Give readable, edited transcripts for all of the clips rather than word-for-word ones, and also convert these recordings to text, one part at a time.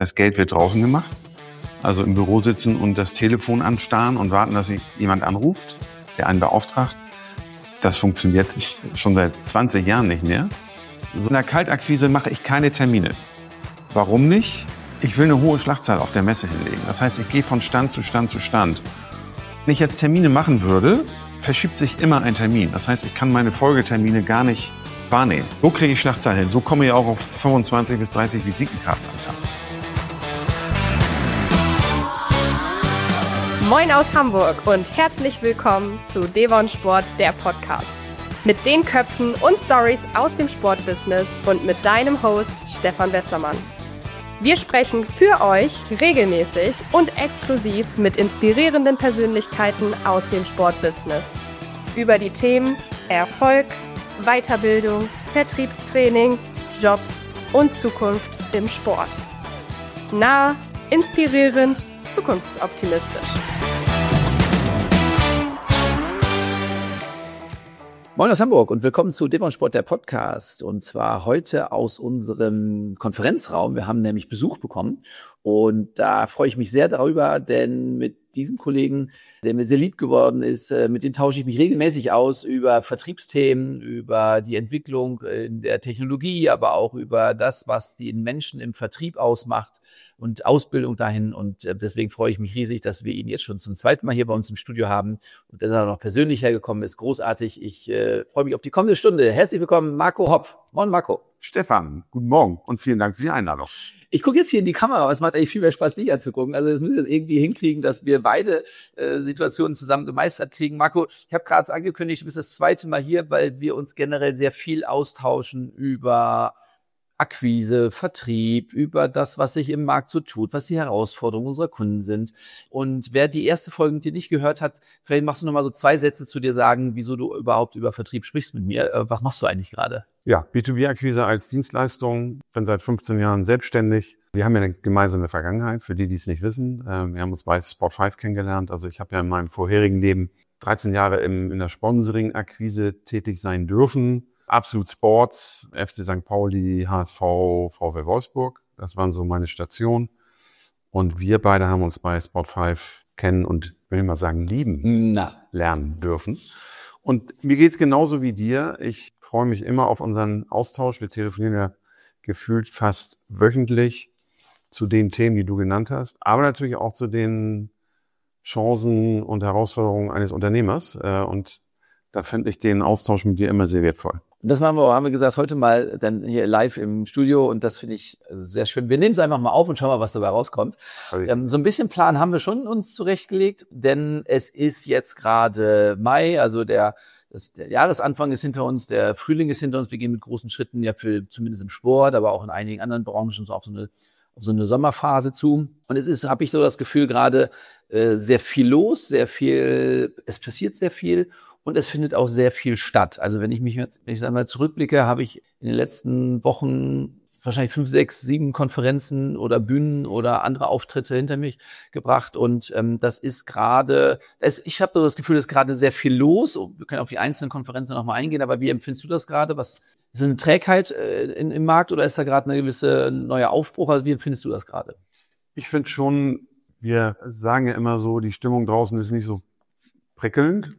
Das Geld wird draußen gemacht. Also im Büro sitzen und das Telefon anstarren und warten, dass sich jemand anruft, der einen beauftragt. Das funktioniert schon seit 20 Jahren nicht mehr. So in der Kaltakquise mache ich keine Termine. Warum nicht? Ich will eine hohe Schlachtzahl auf der Messe hinlegen. Das heißt, ich gehe von Stand zu Stand zu Stand. Wenn ich jetzt Termine machen würde, verschiebt sich immer ein Termin. Das heißt, ich kann meine Folgetermine gar nicht wahrnehmen. So kriege ich Schlachtzahl hin. So komme ich auch auf 25 bis 30 Visitenkarten am Tag. Moin aus Hamburg und herzlich willkommen zu Devon Sport, der Podcast. Mit den Köpfen und Stories aus dem Sportbusiness und mit deinem Host Stefan Westermann. Wir sprechen für euch regelmäßig und exklusiv mit inspirierenden Persönlichkeiten aus dem Sportbusiness. Über die Themen Erfolg, Weiterbildung, Vertriebstraining, Jobs und Zukunft im Sport. Nah, inspirierend, zukunftsoptimistisch. Moin aus Hamburg und willkommen zu Devon Sport, der Podcast. Und zwar heute aus unserem Konferenzraum. Wir haben nämlich Besuch bekommen und da freue ich mich sehr darüber, denn mit diesem Kollegen, der mir sehr lieb geworden ist, mit dem tausche ich mich regelmäßig aus über Vertriebsthemen, über die Entwicklung in der Technologie, aber auch über das, was den Menschen im Vertrieb ausmacht und Ausbildung dahin. Und deswegen freue ich mich riesig, dass wir ihn jetzt schon zum zweiten Mal hier bei uns im Studio haben und dass er noch persönlich hergekommen ist. Großartig. Ich freue mich auf die kommende Stunde. Herzlich willkommen, Marco Hopp. Moin, Marco. Stefan, guten Morgen und vielen Dank für die Einladung. Ich gucke jetzt hier in die Kamera, aber es macht eigentlich viel mehr Spaß, dich anzugucken. Also das müssen wir jetzt irgendwie hinkriegen, dass wir beide Situationen zusammen gemeistert kriegen. Marco, ich habe gerade angekündigt, du bist das zweite Mal hier, weil wir uns generell sehr viel austauschen über Akquise, Vertrieb, über das, was sich im Markt so tut, was die Herausforderungen unserer Kunden sind. Und wer die erste Folge mit dir nicht gehört hat, vielleicht machst du noch mal so 2 Sätze zu dir sagen, wieso du überhaupt über Vertrieb sprichst mit mir. Was machst du eigentlich gerade? Ja, B2B-Akquise als Dienstleistung. Bin seit 15 Jahren selbstständig. Wir haben ja eine gemeinsame Vergangenheit, für die, die es nicht wissen. Wir haben uns bei Sport5 kennengelernt. Also ich habe ja in meinem vorherigen Leben 13 Jahre in der Sponsoring-Akquise tätig sein dürfen. Absolut Sports, FC St. Pauli, HSV, VW Wolfsburg. Das waren so meine Stationen. Und wir beide haben uns bei Sport5 kennen und, will ich mal sagen, lieben lernen dürfen. Und mir geht's genauso wie dir. Ich freue mich immer auf unseren Austausch. Wir telefonieren ja gefühlt fast wöchentlich zu den Themen, die du genannt hast, aber natürlich auch zu den Chancen und Herausforderungen eines Unternehmers. Und da finde ich den Austausch mit dir immer sehr wertvoll. Und das haben wir gesagt, heute mal dann hier live im Studio und das finde ich sehr schön. Wir nehmen es einfach mal auf und schauen mal, was dabei rauskommt. So ein bisschen Plan haben wir schon uns zurechtgelegt, denn es ist jetzt gerade Mai, also der Jahresanfang ist hinter uns, der Frühling ist hinter uns. Wir gehen mit großen Schritten ja zumindest im Sport, aber auch in einigen anderen Branchen so auf so eine Sommerphase zu. Und es ist, habe ich so das Gefühl, gerade sehr viel los, es passiert sehr viel. Und es findet auch sehr viel statt. Also wenn ich einmal zurückblicke, habe ich in den letzten Wochen wahrscheinlich 5, 6, 7 Konferenzen oder Bühnen oder andere Auftritte hinter mich gebracht. Und das ist gerade, ich habe so das Gefühl, es ist gerade sehr viel los. Wir können auf die einzelnen Konferenzen nochmal eingehen, aber wie empfindest du das gerade? Was ist eine Trägheit im Markt oder ist da gerade eine gewisse neue Aufbruch? Also wie empfindest du das gerade? Ich finde schon, wir sagen ja immer so, die Stimmung draußen ist nicht so prickelnd.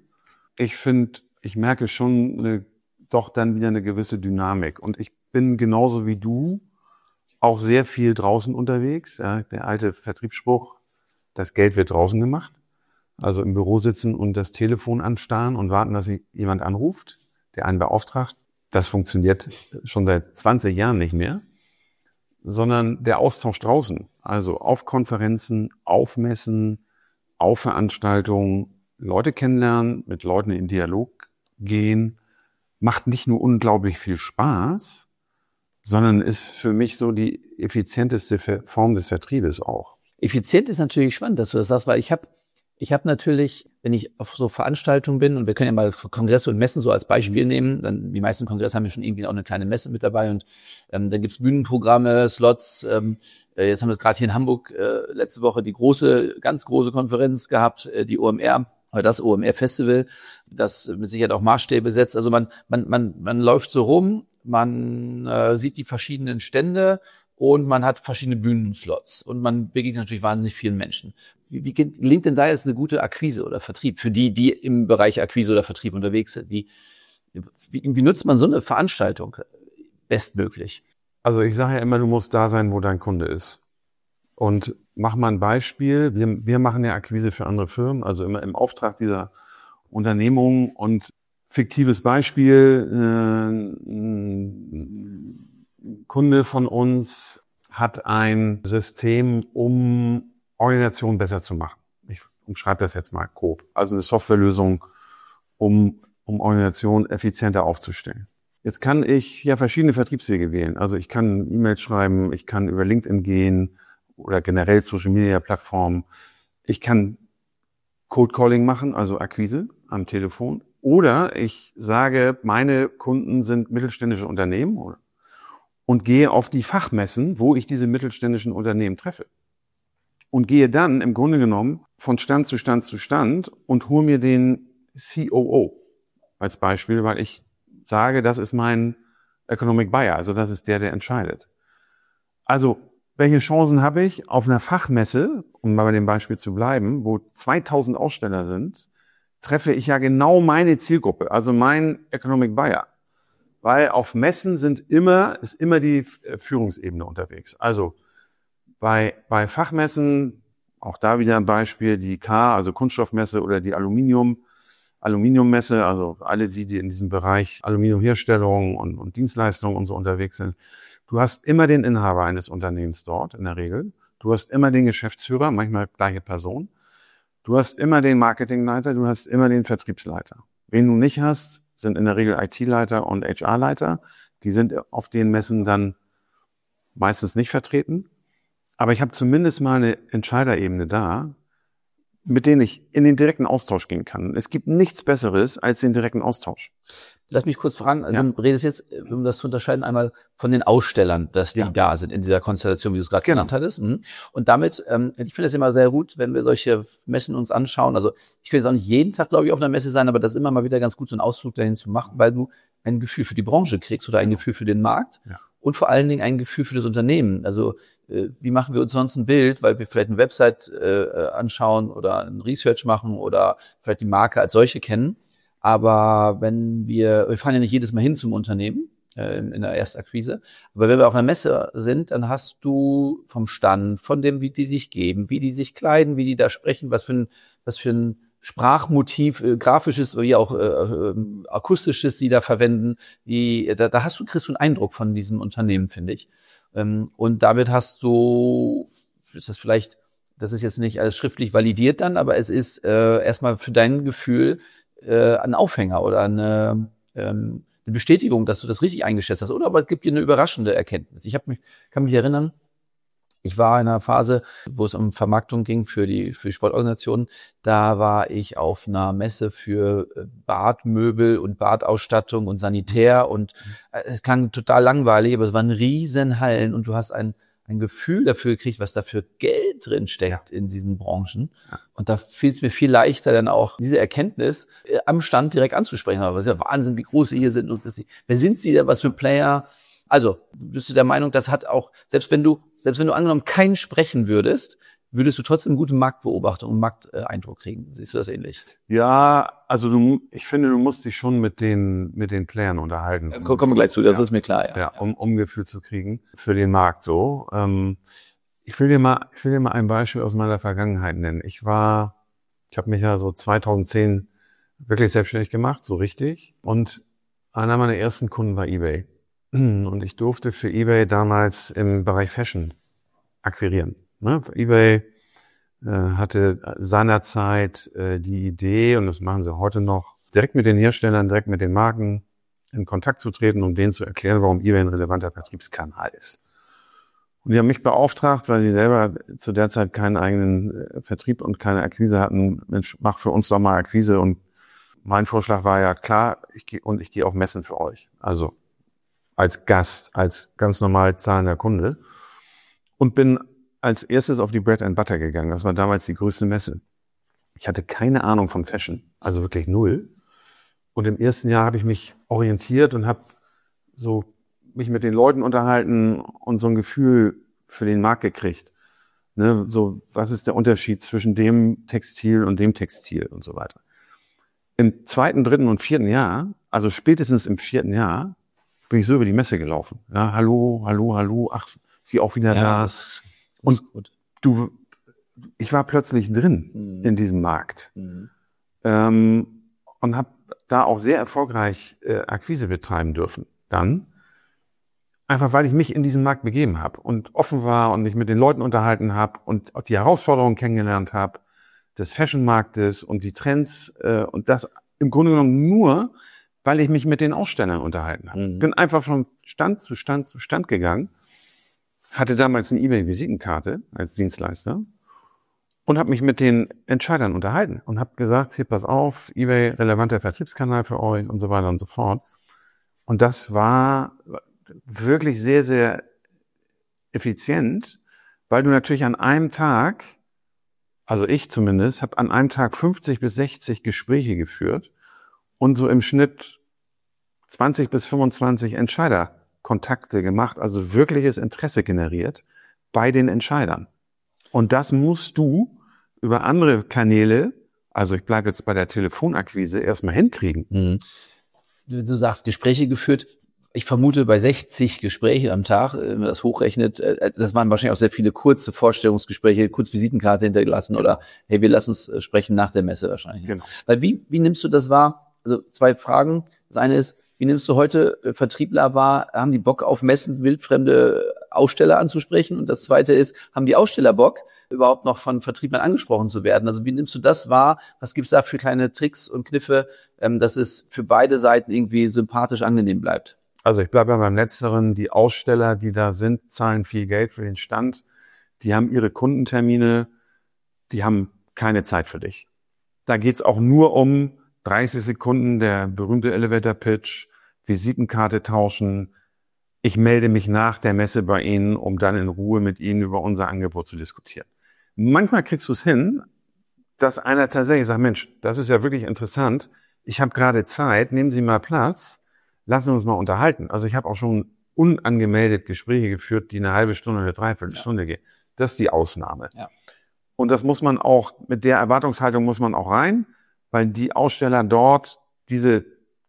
Ich merke schon doch dann wieder eine gewisse Dynamik. Und ich bin genauso wie du auch sehr viel draußen unterwegs. Ja, der alte Vertriebsspruch, das Geld wird draußen gemacht. Also im Büro sitzen und das Telefon anstarren und warten, dass sich jemand anruft, der einen beauftragt. Das funktioniert schon seit 20 Jahren nicht mehr. Sondern der Austausch draußen. Also auf Konferenzen, auf Messen, auf Veranstaltungen, Leute kennenlernen, mit Leuten in Dialog gehen, macht nicht nur unglaublich viel Spaß, sondern ist für mich so die effizienteste Form des Vertriebes auch. Effizient ist natürlich spannend, dass du das sagst, weil ich habe natürlich, wenn ich auf so Veranstaltungen bin, und wir können ja mal Kongresse und Messen so als Beispiel nehmen, dann die meisten Kongresse haben ja schon irgendwie auch eine kleine Messe mit dabei und dann gibt's Bühnenprogramme, Slots. Jetzt haben wir es gerade hier in Hamburg letzte Woche die ganz große Konferenz gehabt, die OMR. Oder das OMR-Festival, das mit Sicherheit auch Maßstäbe setzt. Also man läuft so rum, man sieht die verschiedenen Stände, und man hat verschiedene Bühnenslots und man begegnet natürlich wahnsinnig vielen Menschen. Wie gelingt denn da jetzt eine gute Akquise oder Vertrieb für die im Bereich Akquise oder Vertrieb unterwegs sind? Wie nutzt man so eine Veranstaltung bestmöglich? Also ich sage ja immer, du musst da sein, wo dein Kunde ist. Und mach mal ein Beispiel. Wir machen ja Akquise für andere Firmen, also immer im Auftrag dieser Unternehmung. Und fiktives Beispiel, ein Kunde von uns hat ein System, um Organisation besser zu machen. Ich umschreibe das jetzt mal grob. Also eine Softwarelösung, um Organisation effizienter aufzustellen. Jetzt kann ich ja verschiedene Vertriebswege wählen. Also ich kann E-Mails schreiben, ich kann über LinkedIn gehen oder generell Social-Media-Plattformen. Ich kann Cold Calling machen, also Akquise am Telefon. Oder ich sage, meine Kunden sind mittelständische Unternehmen und gehe auf die Fachmessen, wo ich diese mittelständischen Unternehmen treffe. Und gehe dann im Grunde genommen von Stand zu Stand zu Stand und hole mir den COO als Beispiel, weil ich sage, das ist mein Economic Buyer, also das ist der entscheidet. Also, welche Chancen habe ich auf einer Fachmesse, um mal bei dem Beispiel zu bleiben, wo 2000 Aussteller sind, treffe ich ja genau meine Zielgruppe, also mein Economic Buyer. Weil auf Messen ist immer die Führungsebene unterwegs. Also, bei Fachmessen, auch da wieder ein Beispiel, die also Kunststoffmesse oder die Aluminiummesse, also alle die in diesem Bereich Aluminiumherstellung und Dienstleistungen und so unterwegs sind. Du hast immer den Inhaber eines Unternehmens dort, in der Regel. Du hast immer den Geschäftsführer, manchmal gleiche Person. Du hast immer den Marketingleiter, du hast immer den Vertriebsleiter. Wen du nicht hast, sind in der Regel IT-Leiter und HR-Leiter. Die sind auf den Messen dann meistens nicht vertreten. Aber ich habe zumindest mal eine Entscheiderebene da, mit denen ich in den direkten Austausch gehen kann. Es gibt nichts Besseres als den direkten Austausch. Lass mich kurz fragen, du redest jetzt, um das zu unterscheiden, einmal von den Ausstellern, dass die da sind in dieser Konstellation, wie du es gerade genannt hattest. Und damit, ich finde es immer sehr gut, wenn wir solche Messen uns anschauen. Also ich will jetzt auch nicht jeden Tag, glaube ich, auf einer Messe sein, aber das ist immer mal wieder ganz gut, so einen Ausflug dahin zu machen, weil du ein Gefühl für die Branche kriegst oder ein Gefühl für den Markt. Ja. Und vor allen Dingen ein Gefühl für das Unternehmen. Also wie machen wir uns sonst ein Bild, weil wir vielleicht eine Website anschauen oder ein Research machen oder vielleicht die Marke als solche kennen. Aber wenn wir fahren ja nicht jedes Mal hin zum Unternehmen in der Erstakquise, aber wenn wir auf einer Messe sind, dann hast du vom Stand, von dem, wie die sich geben, wie die sich kleiden, wie die da sprechen, was für ein Sprachmotiv, grafisches wie auch akustisches sie da verwenden, kriegst du einen Eindruck von diesem Unternehmen, finde ich. Und damit hast du, das ist jetzt nicht alles schriftlich validiert dann, aber es ist erstmal für dein Gefühl ein Aufhänger oder eine Bestätigung, dass du das richtig eingeschätzt hast. Oder aber es gibt dir eine überraschende Erkenntnis. Kann mich erinnern, ich war in einer Phase, wo es um Vermarktung ging für die Sportorganisationen. Da war ich auf einer Messe für Badmöbel und Badausstattung und Sanitär und es klang total langweilig, aber es waren riesen Hallen und du hast ein Gefühl dafür gekriegt, was da für Geld drin steckt in diesen Branchen. Und da fiel es mir viel leichter, dann auch diese Erkenntnis am Stand direkt anzusprechen. Aber es ist ja Wahnsinn, wie groß sie hier sind und wer sind sie denn, was für Player? Also, bist du der Meinung, das hat auch, selbst wenn du angenommen keinen sprechen würdest du trotzdem gute Marktbeobachtung und Markteindruck kriegen. Siehst du das ähnlich? Ja, also ich finde, du musst dich schon mit den Playern unterhalten. Kommen wir gleich zu, das ist mir klar. Ja, um Gefühl zu kriegen für den Markt so. Ich will dir mal ein Beispiel aus meiner Vergangenheit nennen. Ich habe mich ja so 2010 wirklich selbstständig gemacht, so richtig. Und einer meiner ersten Kunden war eBay. Und ich durfte für eBay damals im Bereich Fashion akquirieren. eBay hatte seinerzeit die Idee, und das machen sie heute noch, direkt mit den Herstellern, direkt mit den Marken in Kontakt zu treten, um denen zu erklären, warum eBay ein relevanter Vertriebskanal ist. Und die haben mich beauftragt, weil sie selber zu der Zeit keinen eigenen Vertrieb und keine Akquise hatten. Mensch, mach für uns doch mal Akquise. Und mein Vorschlag war ja klar, ich gehe auf Messen für euch. Also als Gast, als ganz normal zahlender Kunde. Und bin als erstes auf die Bread and Butter gegangen. Das war damals die größte Messe. Ich hatte keine Ahnung von Fashion, also wirklich null. Und im ersten Jahr habe ich mich orientiert und habe so mich mit den Leuten unterhalten und so ein Gefühl für den Markt gekriegt. Ne, so, was ist der Unterschied zwischen dem Textil und dem Textil und so weiter. Im 2., 3. und 4. Jahr, also spätestens im 4. Jahr, bin ich so über die Messe gelaufen. Ja, hallo, ach, sie auch wieder da. Das ist gut. Ich war plötzlich drin in diesem Markt. Und habe da auch sehr erfolgreich Akquise betreiben dürfen. Dann, einfach weil ich mich in diesen Markt begeben habe und offen war und mich mit den Leuten unterhalten habe und auch die Herausforderungen kennengelernt habe des Fashion-Marktes und die Trends und das im Grunde genommen nur, weil ich mich mit den Ausstellern unterhalten habe. Bin einfach von Stand zu Stand gegangen, hatte damals eine eBay-Visitenkarte als Dienstleister und habe mich mit den Entscheidern unterhalten und habe gesagt, hier, pass auf, eBay, relevanter Vertriebskanal für euch und so weiter und so fort. Und das war wirklich sehr, sehr effizient, weil du natürlich an einem Tag, also ich zumindest, habe an einem Tag 50 bis 60 Gespräche geführt und so im Schnitt 20 bis 25 Entscheiderkontakte gemacht, also wirkliches Interesse generiert bei den Entscheidern. Und das musst du über andere Kanäle, also ich bleibe jetzt bei der Telefonakquise, erstmal hinkriegen. Du sagst, Gespräche geführt. Ich vermute, bei 60 Gesprächen am Tag, wenn man das hochrechnet, das waren wahrscheinlich auch sehr viele kurze Vorstellungsgespräche, kurz Visitenkarte hinterlassen oder hey, wir lassen uns sprechen nach der Messe wahrscheinlich. Genau. Weil wie nimmst du das wahr? Also 2 Fragen. Das eine ist, wie nimmst du heute Vertriebler wahr? Haben die Bock auf Messen, wildfremde Aussteller anzusprechen? Und das zweite ist, haben die Aussteller Bock, überhaupt noch von Vertrieblern angesprochen zu werden? Also wie nimmst du das wahr? Was gibt's da für kleine Tricks und Kniffe, dass es für beide Seiten irgendwie sympathisch angenehm bleibt? Also ich bleibe beim Letzteren. Die Aussteller, die da sind, zahlen viel Geld für den Stand. Die haben ihre Kundentermine. Die haben keine Zeit für dich. Da geht's auch nur um 30 Sekunden, der berühmte Elevator-Pitch, Visitenkarte tauschen. Ich melde mich nach der Messe bei Ihnen, um dann in Ruhe mit Ihnen über unser Angebot zu diskutieren. Manchmal kriegst du es hin, dass einer tatsächlich sagt, Mensch, das ist ja wirklich interessant. Ich habe gerade Zeit, nehmen Sie mal Platz. Lassen wir uns mal unterhalten. Also ich habe auch schon unangemeldet Gespräche geführt, die eine halbe Stunde, eine Dreiviertelstunde gehen. Das ist die Ausnahme. Ja. Und das muss man auch, mit der Erwartungshaltung muss man auch rein, weil die Aussteller dort diese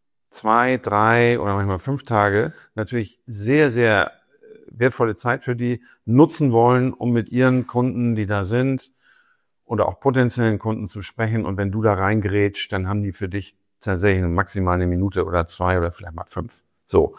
2, 3 oder manchmal 5 Tage natürlich sehr, sehr wertvolle Zeit für die nutzen wollen, um mit ihren Kunden, die da sind, oder auch potenziellen Kunden zu sprechen. Und wenn du da reingrätscht, dann haben die für dich tatsächlich maximal 1 Minute oder 2 oder vielleicht mal 5. So.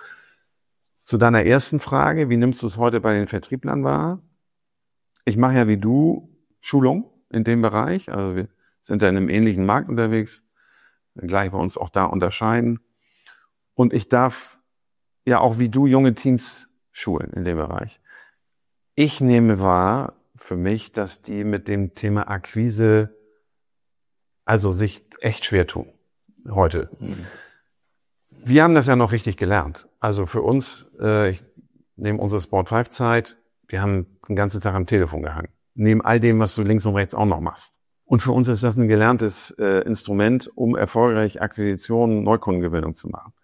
Zu deiner ersten Frage, wie nimmst du es heute bei den Vertrieblern wahr? Ich mache ja wie du Schulung in dem Bereich. Also wir sind ja in einem ähnlichen Markt unterwegs, gleich wir uns auch da unterscheiden. Und ich darf ja auch wie du junge Teams schulen in dem Bereich. Ich nehme wahr für mich, dass die mit dem Thema Akquise also sich echt schwer tun. Heute. Wir haben das ja noch richtig gelernt. Also für uns, ich nehme unsere Sport5-Zeit, wir haben den ganzen Tag am Telefon gehangen. Neben all dem, was du links und rechts auch noch machst. Und für uns ist das ein gelerntes Instrument, um erfolgreich Akquisitionen, Neukundengewinnung zu machen.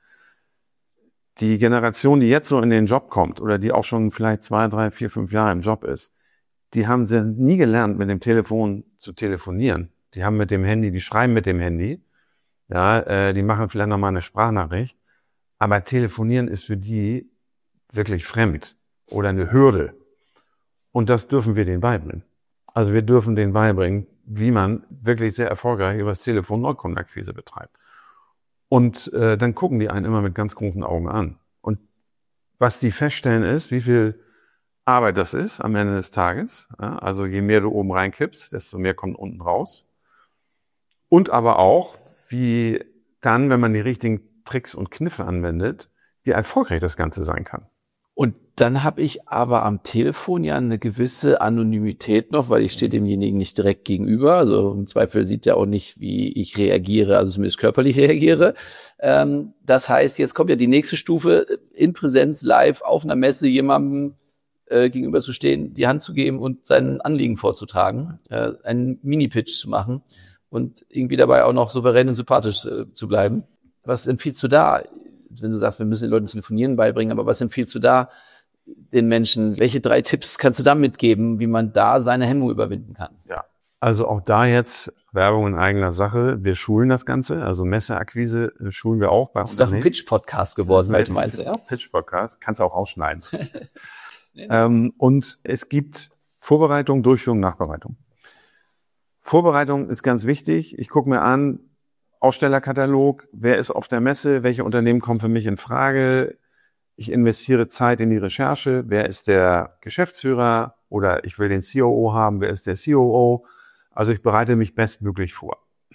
Die Generation, die jetzt so in den Job kommt oder die auch schon vielleicht 2, 3, 4, 5 Jahre im Job ist, die haben nie gelernt, mit dem Telefon zu telefonieren. Die haben mit dem Handy, die schreiben mit dem Handy. Ja, die machen vielleicht nochmal eine Sprachnachricht, aber telefonieren ist für die wirklich fremd oder eine Hürde. Und das dürfen wir denen beibringen. Also wir dürfen denen beibringen, wie man wirklich sehr erfolgreich über das Telefon Neukundenakquise betreibt. Und dann gucken die einen immer mit ganz großen Augen an. Und was die feststellen ist, wie viel Arbeit das ist am Ende des Tages. Ja, also je mehr du oben reinkippst, desto mehr kommt unten raus. Und aber auch, wie dann, wenn man die richtigen Tricks und Kniffe anwendet, wie erfolgreich das Ganze sein kann. Und dann habe ich aber am Telefon ja eine gewisse Anonymität noch, weil ich stehe demjenigen nicht direkt gegenüber. Also im Zweifel sieht er auch nicht, wie ich reagiere, also zumindest körperlich reagiere. Das heißt, jetzt kommt ja die nächste Stufe, in Präsenz live auf einer Messe jemandem gegenüber zu stehen, die Hand zu geben und sein Anliegen vorzutragen, einen Mini-Pitch zu machen. Und irgendwie dabei auch noch souverän und sympathisch zu bleiben. Was empfiehlst du da? wenn du sagst, wir müssen den Leuten Telefonieren beibringen, aber was empfiehlst du da den Menschen? Welche 3 Tipps kannst du da mitgeben, wie man da seine Hemmung überwinden kann? Ja, also auch da jetzt Werbung in eigener Sache. Wir schulen das Ganze, also Messeakquise schulen wir auch bei uns. Das ist doch ein Pitch-Podcast geworden, weil du meinst, ja? Pitch-Podcast, kannst du auch ausschneiden. Und es gibt Vorbereitung, Durchführung, Nachbereitung. Vorbereitung ist ganz wichtig. Ich gucke mir an, Ausstellerkatalog, wer ist auf der Messe, welche Unternehmen kommen für mich in Frage. Ich investiere Zeit in die Recherche, wer ist der Geschäftsführer oder ich will den COO haben, wer ist der COO. Also ich bereite mich bestmöglich vor.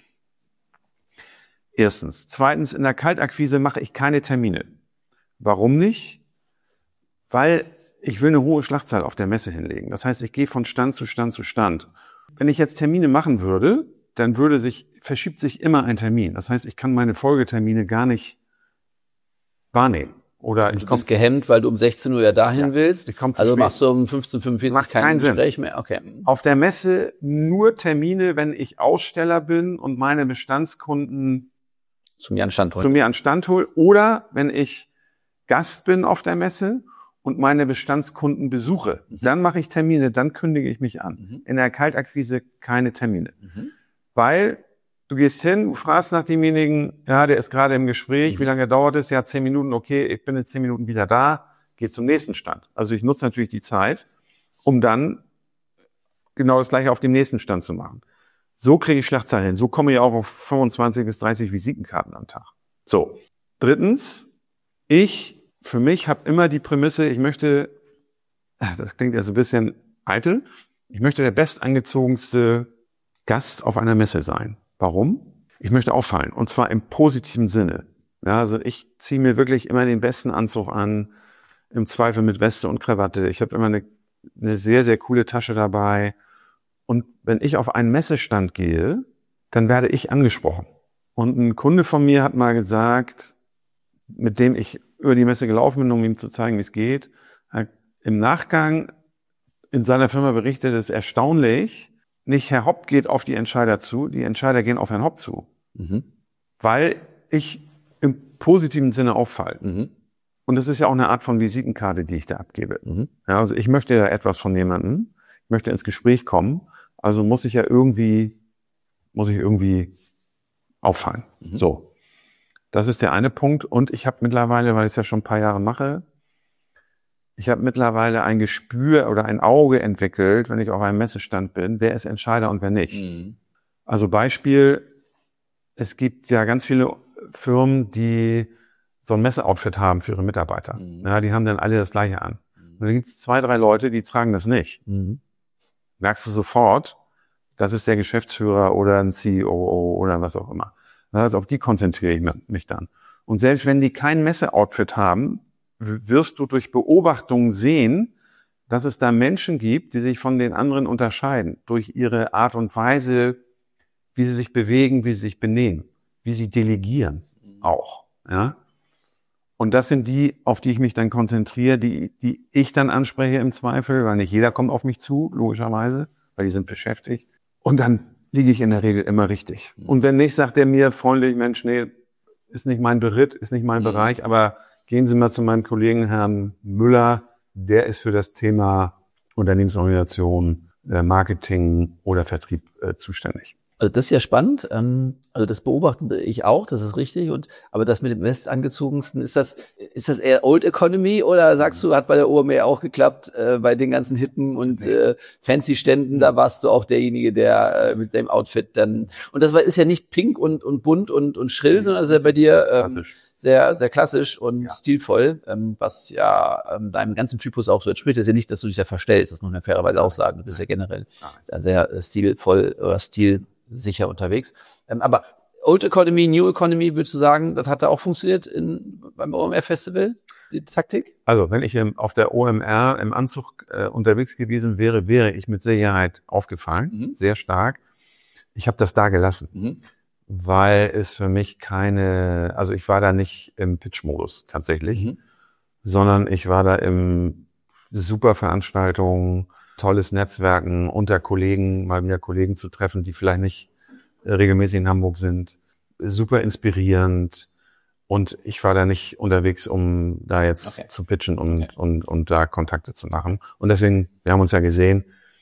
Erstens. Zweitens, in der Kaltakquise mache ich keine Termine. Warum nicht? Weil ich will eine hohe Schlachtzahl auf der Messe hinlegen. Das heißt, ich gehe von Stand zu Stand zu Stand. Wenn ich jetzt Termine machen würde, dann verschiebt sich immer ein Termin. Das heißt, ich kann meine Folgetermine gar nicht wahrnehmen. Oder du bist gehemmt, weil du um 16 Uhr ja dahin willst. Also machst du um 15:45 kein Gespräch mehr. Okay. Auf der Messe nur Termine, wenn ich Aussteller bin und meine Bestandskunden zu mir an Stand hol. Oder wenn ich Gast bin auf der Messe und meine Bestandskunden besuche. Dann mache ich Termine, dann kündige ich mich an. In der Kaltakquise keine Termine. Weil du gehst hin, du fragst nach demjenigen, ja, der ist gerade im Gespräch, wie lange dauert es? Ja, 10 Minuten, okay, ich bin in 10 Minuten wieder da, geh zum nächsten Stand. Also ich nutze natürlich die Zeit, um dann genau das Gleiche auf dem nächsten Stand zu machen. So kriege ich Schlachtzahl hin. So komme ich auch auf 25 bis 30 Visitenkarten am Tag. So. Drittens, für mich habe immer die Prämisse, ich möchte, das klingt ja so ein bisschen eitel, ich möchte der bestangezogenste Gast auf einer Messe sein. Warum? Ich möchte auffallen, und zwar im positiven Sinne. Ja, also ich ziehe mir wirklich immer den besten Anzug an, im Zweifel mit Weste und Krawatte. Ich habe immer eine sehr, sehr coole Tasche dabei. Und wenn ich auf einen Messestand gehe, dann werde ich angesprochen. Und ein Kunde von mir hat mal gesagt, mit dem ich über die Messe gelaufen bin, um ihm zu zeigen, wie es geht, hat im Nachgang in seiner Firma berichtet, es ist erstaunlich, nicht Herr Hopp geht auf die Entscheider zu, die Entscheider gehen auf Herrn Hopp zu. Weil ich im positiven Sinne auffalle. Und das ist ja auch eine Art von Visitenkarte, die ich da abgebe. Ja, also ich möchte ja etwas von jemandem, ich möchte ins Gespräch kommen, also muss ich irgendwie auffallen. So. Das ist der eine Punkt. Und ich habe mittlerweile, weil ich es ja schon ein paar Jahre mache, ich habe mittlerweile ein Gespür oder ein Auge entwickelt, wenn ich auf einem Messestand bin, wer ist Entscheider und wer nicht. Also Beispiel, es gibt ja ganz viele Firmen, die so ein Messeoutfit haben für ihre Mitarbeiter. Ja, die haben dann alle das Gleiche an. Und dann gibt es 2, 3 Leute, die tragen das nicht. Merkst du sofort, das ist der Geschäftsführer oder ein COO oder was auch immer. Also auf die konzentriere ich mich dann. Und selbst wenn die kein Messeoutfit haben, wirst du durch Beobachtungen sehen, dass es da Menschen gibt, die sich von den anderen unterscheiden. Durch ihre Art und Weise, wie sie sich bewegen, wie sie sich benehmen, wie sie delegieren auch. Ja? Und das sind die, auf die ich mich dann konzentriere, die ich dann anspreche im Zweifel, weil nicht jeder kommt auf mich zu, logischerweise, weil die sind beschäftigt. Und dann liege ich in der Regel immer richtig. Und wenn nicht, sagt er mir freundlich, Mensch, nee, ist nicht mein Beritt, ist nicht mein Bereich, aber gehen Sie mal zu meinem Kollegen Herrn Müller, der ist für das Thema Unternehmensorganisation, Marketing oder Vertrieb zuständig. Also das ist ja spannend. Also das beobachte ich auch, das ist richtig. Aber das mit dem Westangezogensten, ist das eher Old Economy oder sagst du, hat bei der OMR auch geklappt, bei den ganzen Hippen und fancy Ständen, da warst du auch derjenige, der mit dem Outfit dann, und das ist ja nicht pink und bunt und schrill, sondern das ist ja bei dir sehr, sehr klassisch und stilvoll, was ja deinem ganzen Typus auch so entspricht. Das ist ja nicht, dass du dich da verstellst, das muss man fairerweise auch sagen. Du bist ja generell sehr stilvoll oder stilsicher unterwegs. Aber Old Economy, New Economy, würdest du sagen, das hat da auch funktioniert beim OMR Festival, die Taktik? Also wenn ich auf der OMR im Anzug unterwegs gewesen wäre ich mit Sicherheit aufgefallen, sehr stark. Ich habe das da gelassen. Weil es für mich also ich war da nicht im Pitch-Modus tatsächlich, sondern ich war da im super Veranstaltungen, tolles Netzwerken unter Kollegen, mal wieder Kollegen zu treffen, die vielleicht nicht regelmäßig in Hamburg sind, super inspirierend Und ich war da nicht unterwegs, um da jetzt zu pitchen und da Kontakte zu machen. Und deswegen, wir haben uns ja gesehen,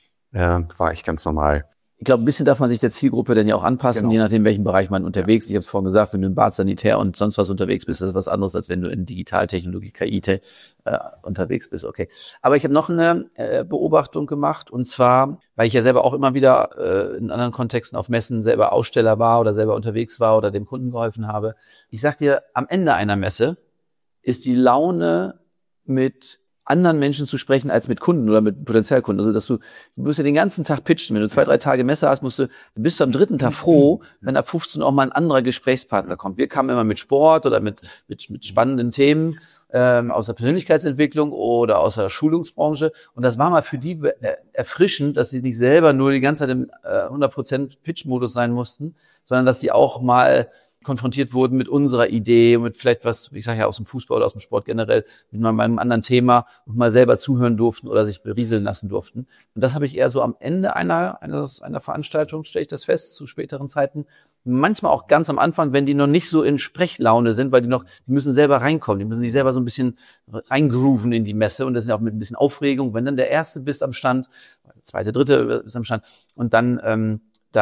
war ich ganz normal. Ich glaube, ein bisschen darf man sich der Zielgruppe dann ja auch anpassen, je nachdem, welchen Bereich man unterwegs ist. Ich habe es vorhin gesagt, wenn du im Bad Sanitär und sonst was unterwegs bist, das ist was anderes, als wenn du in Digitaltechnologie, KI unterwegs bist. Okay. Aber ich habe noch eine Beobachtung gemacht, und zwar, weil ich ja selber auch immer wieder in anderen Kontexten auf Messen selber Aussteller war oder selber unterwegs war oder dem Kunden geholfen habe. Ich sag dir, am Ende einer Messe ist die Laune mit anderen Menschen zu sprechen als mit Kunden oder mit Potenzialkunden. Also du musst ja den ganzen Tag pitchen. Wenn du 2-3 Tage Messe hast, dann bist du am 3. Tag froh, wenn ab 15 auch mal ein anderer Gesprächspartner kommt. Wir kamen immer mit Sport oder mit spannenden Themen aus der Persönlichkeitsentwicklung oder aus der Schulungsbranche. Und das war mal für die erfrischend, dass sie nicht selber nur die ganze Zeit im 100% Pitch-Modus sein mussten, sondern dass sie auch mal konfrontiert wurden mit unserer Idee, mit vielleicht was, ich sage ja aus dem Fußball oder aus dem Sport generell, mit einem anderen Thema und mal selber zuhören durften oder sich berieseln lassen durften. Und das habe ich eher so am Ende einer Veranstaltung, stelle ich das fest, zu späteren Zeiten, manchmal auch ganz am Anfang, wenn die noch nicht so in Sprechlaune sind, weil die müssen selber reinkommen, die müssen sich selber so ein bisschen reingrooven in die Messe, und das ist ja auch mit ein bisschen Aufregung, wenn dann der Erste bist am Stand, der Zweite, Dritte ist am Stand und dann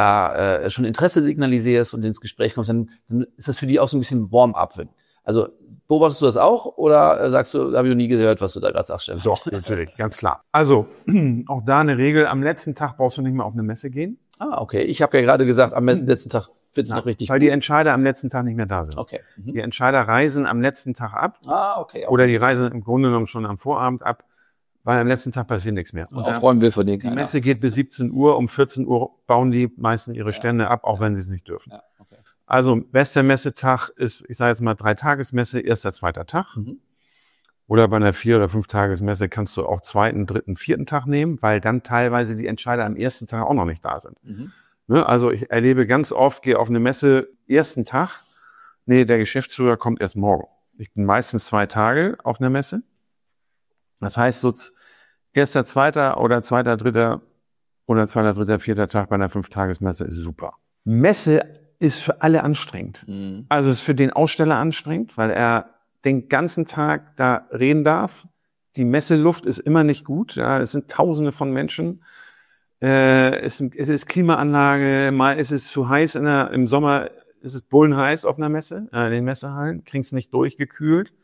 da schon Interesse signalisierst und ins Gespräch kommst, dann ist das für die auch so ein bisschen Warm-up. Also beobachtest du das auch oder sagst du, habe ich noch nie gehört, was du da gerade sagst, Stefan? Doch, natürlich, ganz klar. Also auch da eine Regel, am letzten Tag brauchst du nicht mehr auf eine Messe gehen. Ah, okay. Ich habe ja gerade gesagt, am letzten Tag wird es noch richtig weil gut. Die Entscheider am letzten Tag nicht mehr da sind. Okay. Die Entscheider reisen am letzten Tag ab. Ah, okay. Oder die reisen im Grunde genommen schon am Vorabend ab, weil am letzten Tag passiert nichts mehr. Und aufräumen will von denen keiner. Die Messe geht bis 17 Uhr, um 14 Uhr bauen die meisten ihre Stände ab, auch wenn sie es nicht dürfen. Ja, okay. Also bester Messetag ist, ich sage jetzt mal 3-Tages-Messe, 1., 2. Tag. Oder bei einer 4- oder 5-Tages-Messe kannst du auch 2., 3., 4. Tag nehmen, weil dann teilweise die Entscheider am 1. Tag auch noch nicht da sind. Ne? Also ich erlebe ganz oft, gehe auf eine Messe 1. Tag, der Geschäftsführer kommt erst morgen. Ich bin meistens 2 Tage auf einer Messe. Das heißt, so 1., 2. oder 2., 3. oder 2., 3., 4. Tag bei einer 5-Tages-Messe ist super. Messe ist für alle anstrengend. Also ist für den Aussteller anstrengend, weil er den ganzen Tag da reden darf. Die Messeluft ist immer nicht gut. Ja, es sind Tausende von Menschen. Es ist Klimaanlage. Mal ist es zu heiß im Sommer ist es bullenheiß auf einer Messe. In den Messehallen kriegst du nicht durchgekühlt.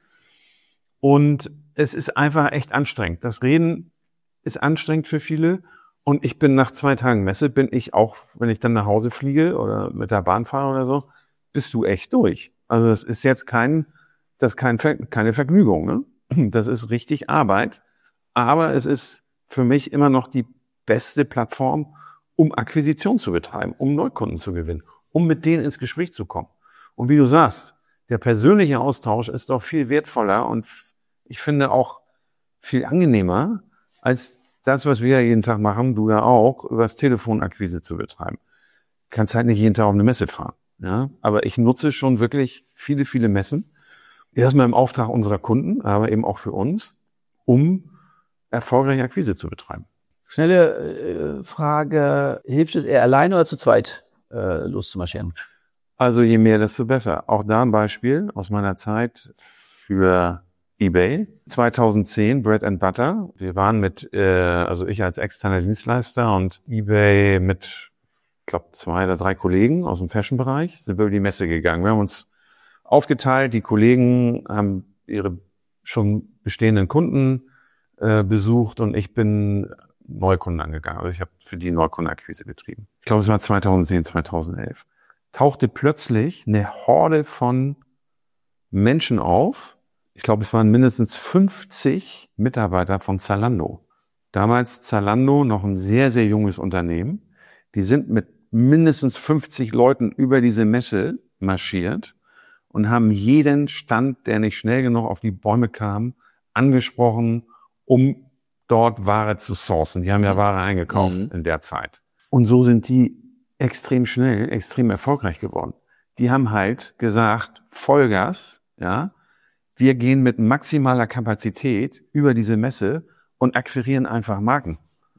Und es ist einfach echt anstrengend. Das Reden ist anstrengend für viele. Und ich bin nach 2 Tagen Messe, bin ich auch, wenn ich dann nach Hause fliege oder mit der Bahn fahre oder so, bist du echt durch. Also das ist jetzt keine Vergnügung, ne? Das ist richtig Arbeit. Aber es ist für mich immer noch die beste Plattform, um Akquisition zu betreiben, um Neukunden zu gewinnen, um mit denen ins Gespräch zu kommen. Und wie du sagst, der persönliche Austausch ist doch viel wertvoller und ich finde auch viel angenehmer, als das, was wir ja jeden Tag machen, du ja auch, über das Telefon Akquise zu betreiben. Du kannst halt nicht jeden Tag auf eine Messe fahren. Ja? Aber ich nutze schon wirklich viele, viele Messen. Erstmal im Auftrag unserer Kunden, aber eben auch für uns, um erfolgreiche Akquise zu betreiben. Schnelle Frage, hilft es eher alleine oder zu zweit loszumarschieren? Also je mehr, desto besser. Auch da ein Beispiel aus meiner Zeit für eBay. 2010, Bread and Butter. Wir waren also ich als externer Dienstleister und eBay mit, ich glaube, 2 oder 3 Kollegen aus dem Fashion-Bereich sind wir über die Messe gegangen. Wir haben uns aufgeteilt. Die Kollegen haben ihre schon bestehenden Kunden besucht und ich bin Neukunden angegangen. Also ich habe für die Neukundenakquise betrieben. Ich glaube, es war 2010, 2011. Tauchte plötzlich eine Horde von Menschen auf. Ich glaube, es waren mindestens 50 Mitarbeiter von Zalando. Damals Zalando noch ein sehr, sehr junges Unternehmen. Die sind mit mindestens 50 Leuten über diese Messe marschiert und haben jeden Stand, der nicht schnell genug auf die Bäume kam, angesprochen, um dort Ware zu sourcen. Die haben ja Ware eingekauft in der Zeit. Und so sind die extrem schnell, extrem erfolgreich geworden. Die haben halt gesagt, Vollgas, ja, wir gehen mit maximaler Kapazität über diese Messe und akquirieren einfach Marken.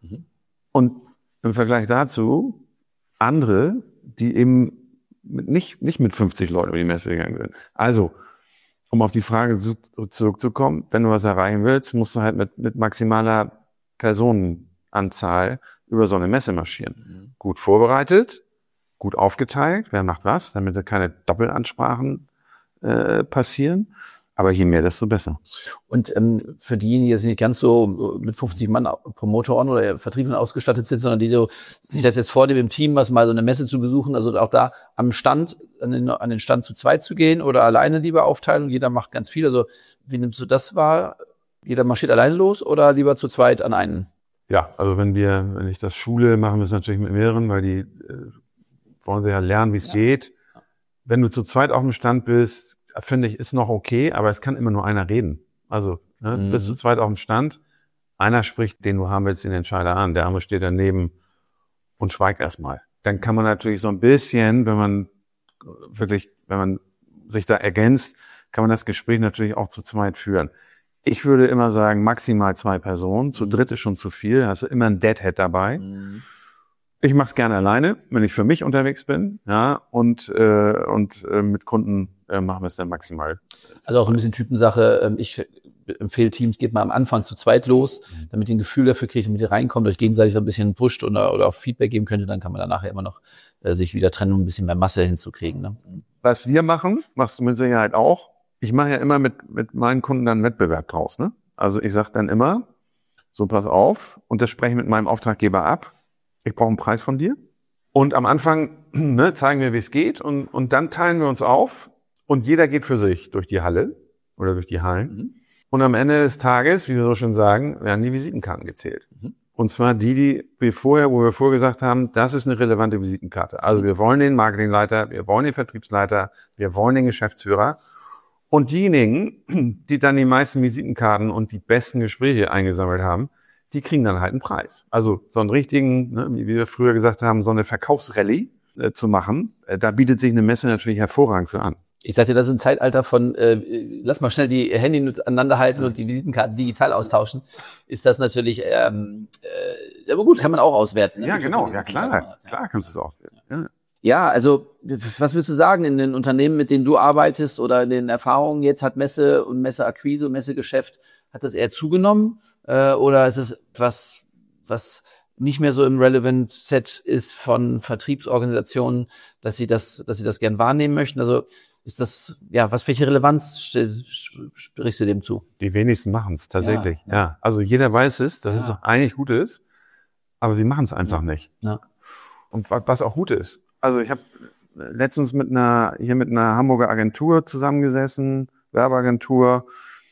Und im Vergleich dazu andere, die eben nicht mit 50 Leuten über die Messe gegangen sind. Also um auf die Frage zurückzukommen, wenn du was erreichen willst, musst du halt mit maximaler Personenanzahl über so eine Messe marschieren. Gut vorbereitet, gut aufgeteilt, wer macht was, damit da keine Doppelansprachen passieren. Aber je mehr, desto besser. Und für diejenigen, die jetzt nicht ganz so mit 50 Mann Promotoren oder Vertriebern ausgestattet sind, sondern die so sich das jetzt vornehmen, im Team was mal so eine Messe zu besuchen, also auch da am Stand, an den Stand zu zweit zu gehen oder alleine lieber aufteilen, jeder macht ganz viel. Also wie nimmst du das wahr? Jeder marschiert alleine los oder lieber zu zweit an einen? Ja, also wenn ich das schule, machen wir es natürlich mit mehreren, weil die wollen sie ja lernen, wie es geht. Wenn du zu zweit auf dem Stand bist, finde ich, ist noch okay, aber es kann immer nur einer reden. Also, bist du zweit auf dem Stand, einer spricht, den du haben willst, den Entscheider an, der andere steht daneben und schweigt erstmal. Dann kann man natürlich so ein bisschen, wenn man sich da ergänzt, kann man das Gespräch natürlich auch zu zweit führen. Ich würde immer sagen, maximal 2 Personen, zu dritt ist schon zu viel, hast du immer ein Deadhead dabei. Ich mache es gerne alleine, wenn ich für mich unterwegs bin, ja, und mit Kunden machen wir es dann maximal. Also auch ein bisschen Typensache. Ich empfehle Teams, geht mal am Anfang zu zweit los, damit ihr ein Gefühl dafür kriegt, damit ihr reinkommt, euch gegenseitig so ein bisschen pusht oder auch Feedback geben könnt, dann kann man dann nachher immer noch sich wieder trennen, um ein bisschen mehr Masse hinzukriegen. Ne? Was wir machen, machst du mit Sicherheit auch. Ich mache ja immer mit meinen Kunden dann einen Wettbewerb draus, ne? Also ich sage dann immer, so pass auf, und das spreche ich mit meinem Auftraggeber ab. Ich brauche einen Preis von dir. Und am Anfang zeigen wir, wie es geht. Und dann teilen wir uns auf. Und jeder geht für sich durch die Halle oder durch die Hallen. Und am Ende des Tages, wie wir so schon sagen, werden die Visitenkarten gezählt. Und zwar wo wir vorher gesagt haben, das ist eine relevante Visitenkarte. Also wir wollen den Marketingleiter, wir wollen den Vertriebsleiter, wir wollen den Geschäftsführer. Und diejenigen, die dann die meisten Visitenkarten und die besten Gespräche eingesammelt haben, die kriegen dann halt einen Preis. Also so einen richtigen, wie wir früher gesagt haben, so eine Verkaufsrallye zu machen, da bietet sich eine Messe natürlich hervorragend für an. Ich sagte, das ist ein Zeitalter von, lass mal schnell die Hände miteinander halten und die Visitenkarten digital austauschen. Ist das natürlich, aber gut, kann man auch auswerten. Ne? Ja, genau, ja klar kannst du es auswerten. Ja. Ja, also was würdest du sagen in den Unternehmen, mit denen du arbeitest oder in den Erfahrungen jetzt, hat Messe und Messeakquise und Messegeschäft, hat das eher zugenommen oder ist es was nicht mehr so im Relevant Set ist von Vertriebsorganisationen, dass sie das gern wahrnehmen möchten? Also ist das, welche Relevanz sprichst du dem zu? Die wenigsten machen es tatsächlich. Ja. Also jeder weiß es, dass es eigentlich gut ist, aber sie machen es einfach nicht. Ja. Und was auch gut ist. Also ich habe letztens mit einer Hamburger Agentur zusammengesessen, Werbeagentur,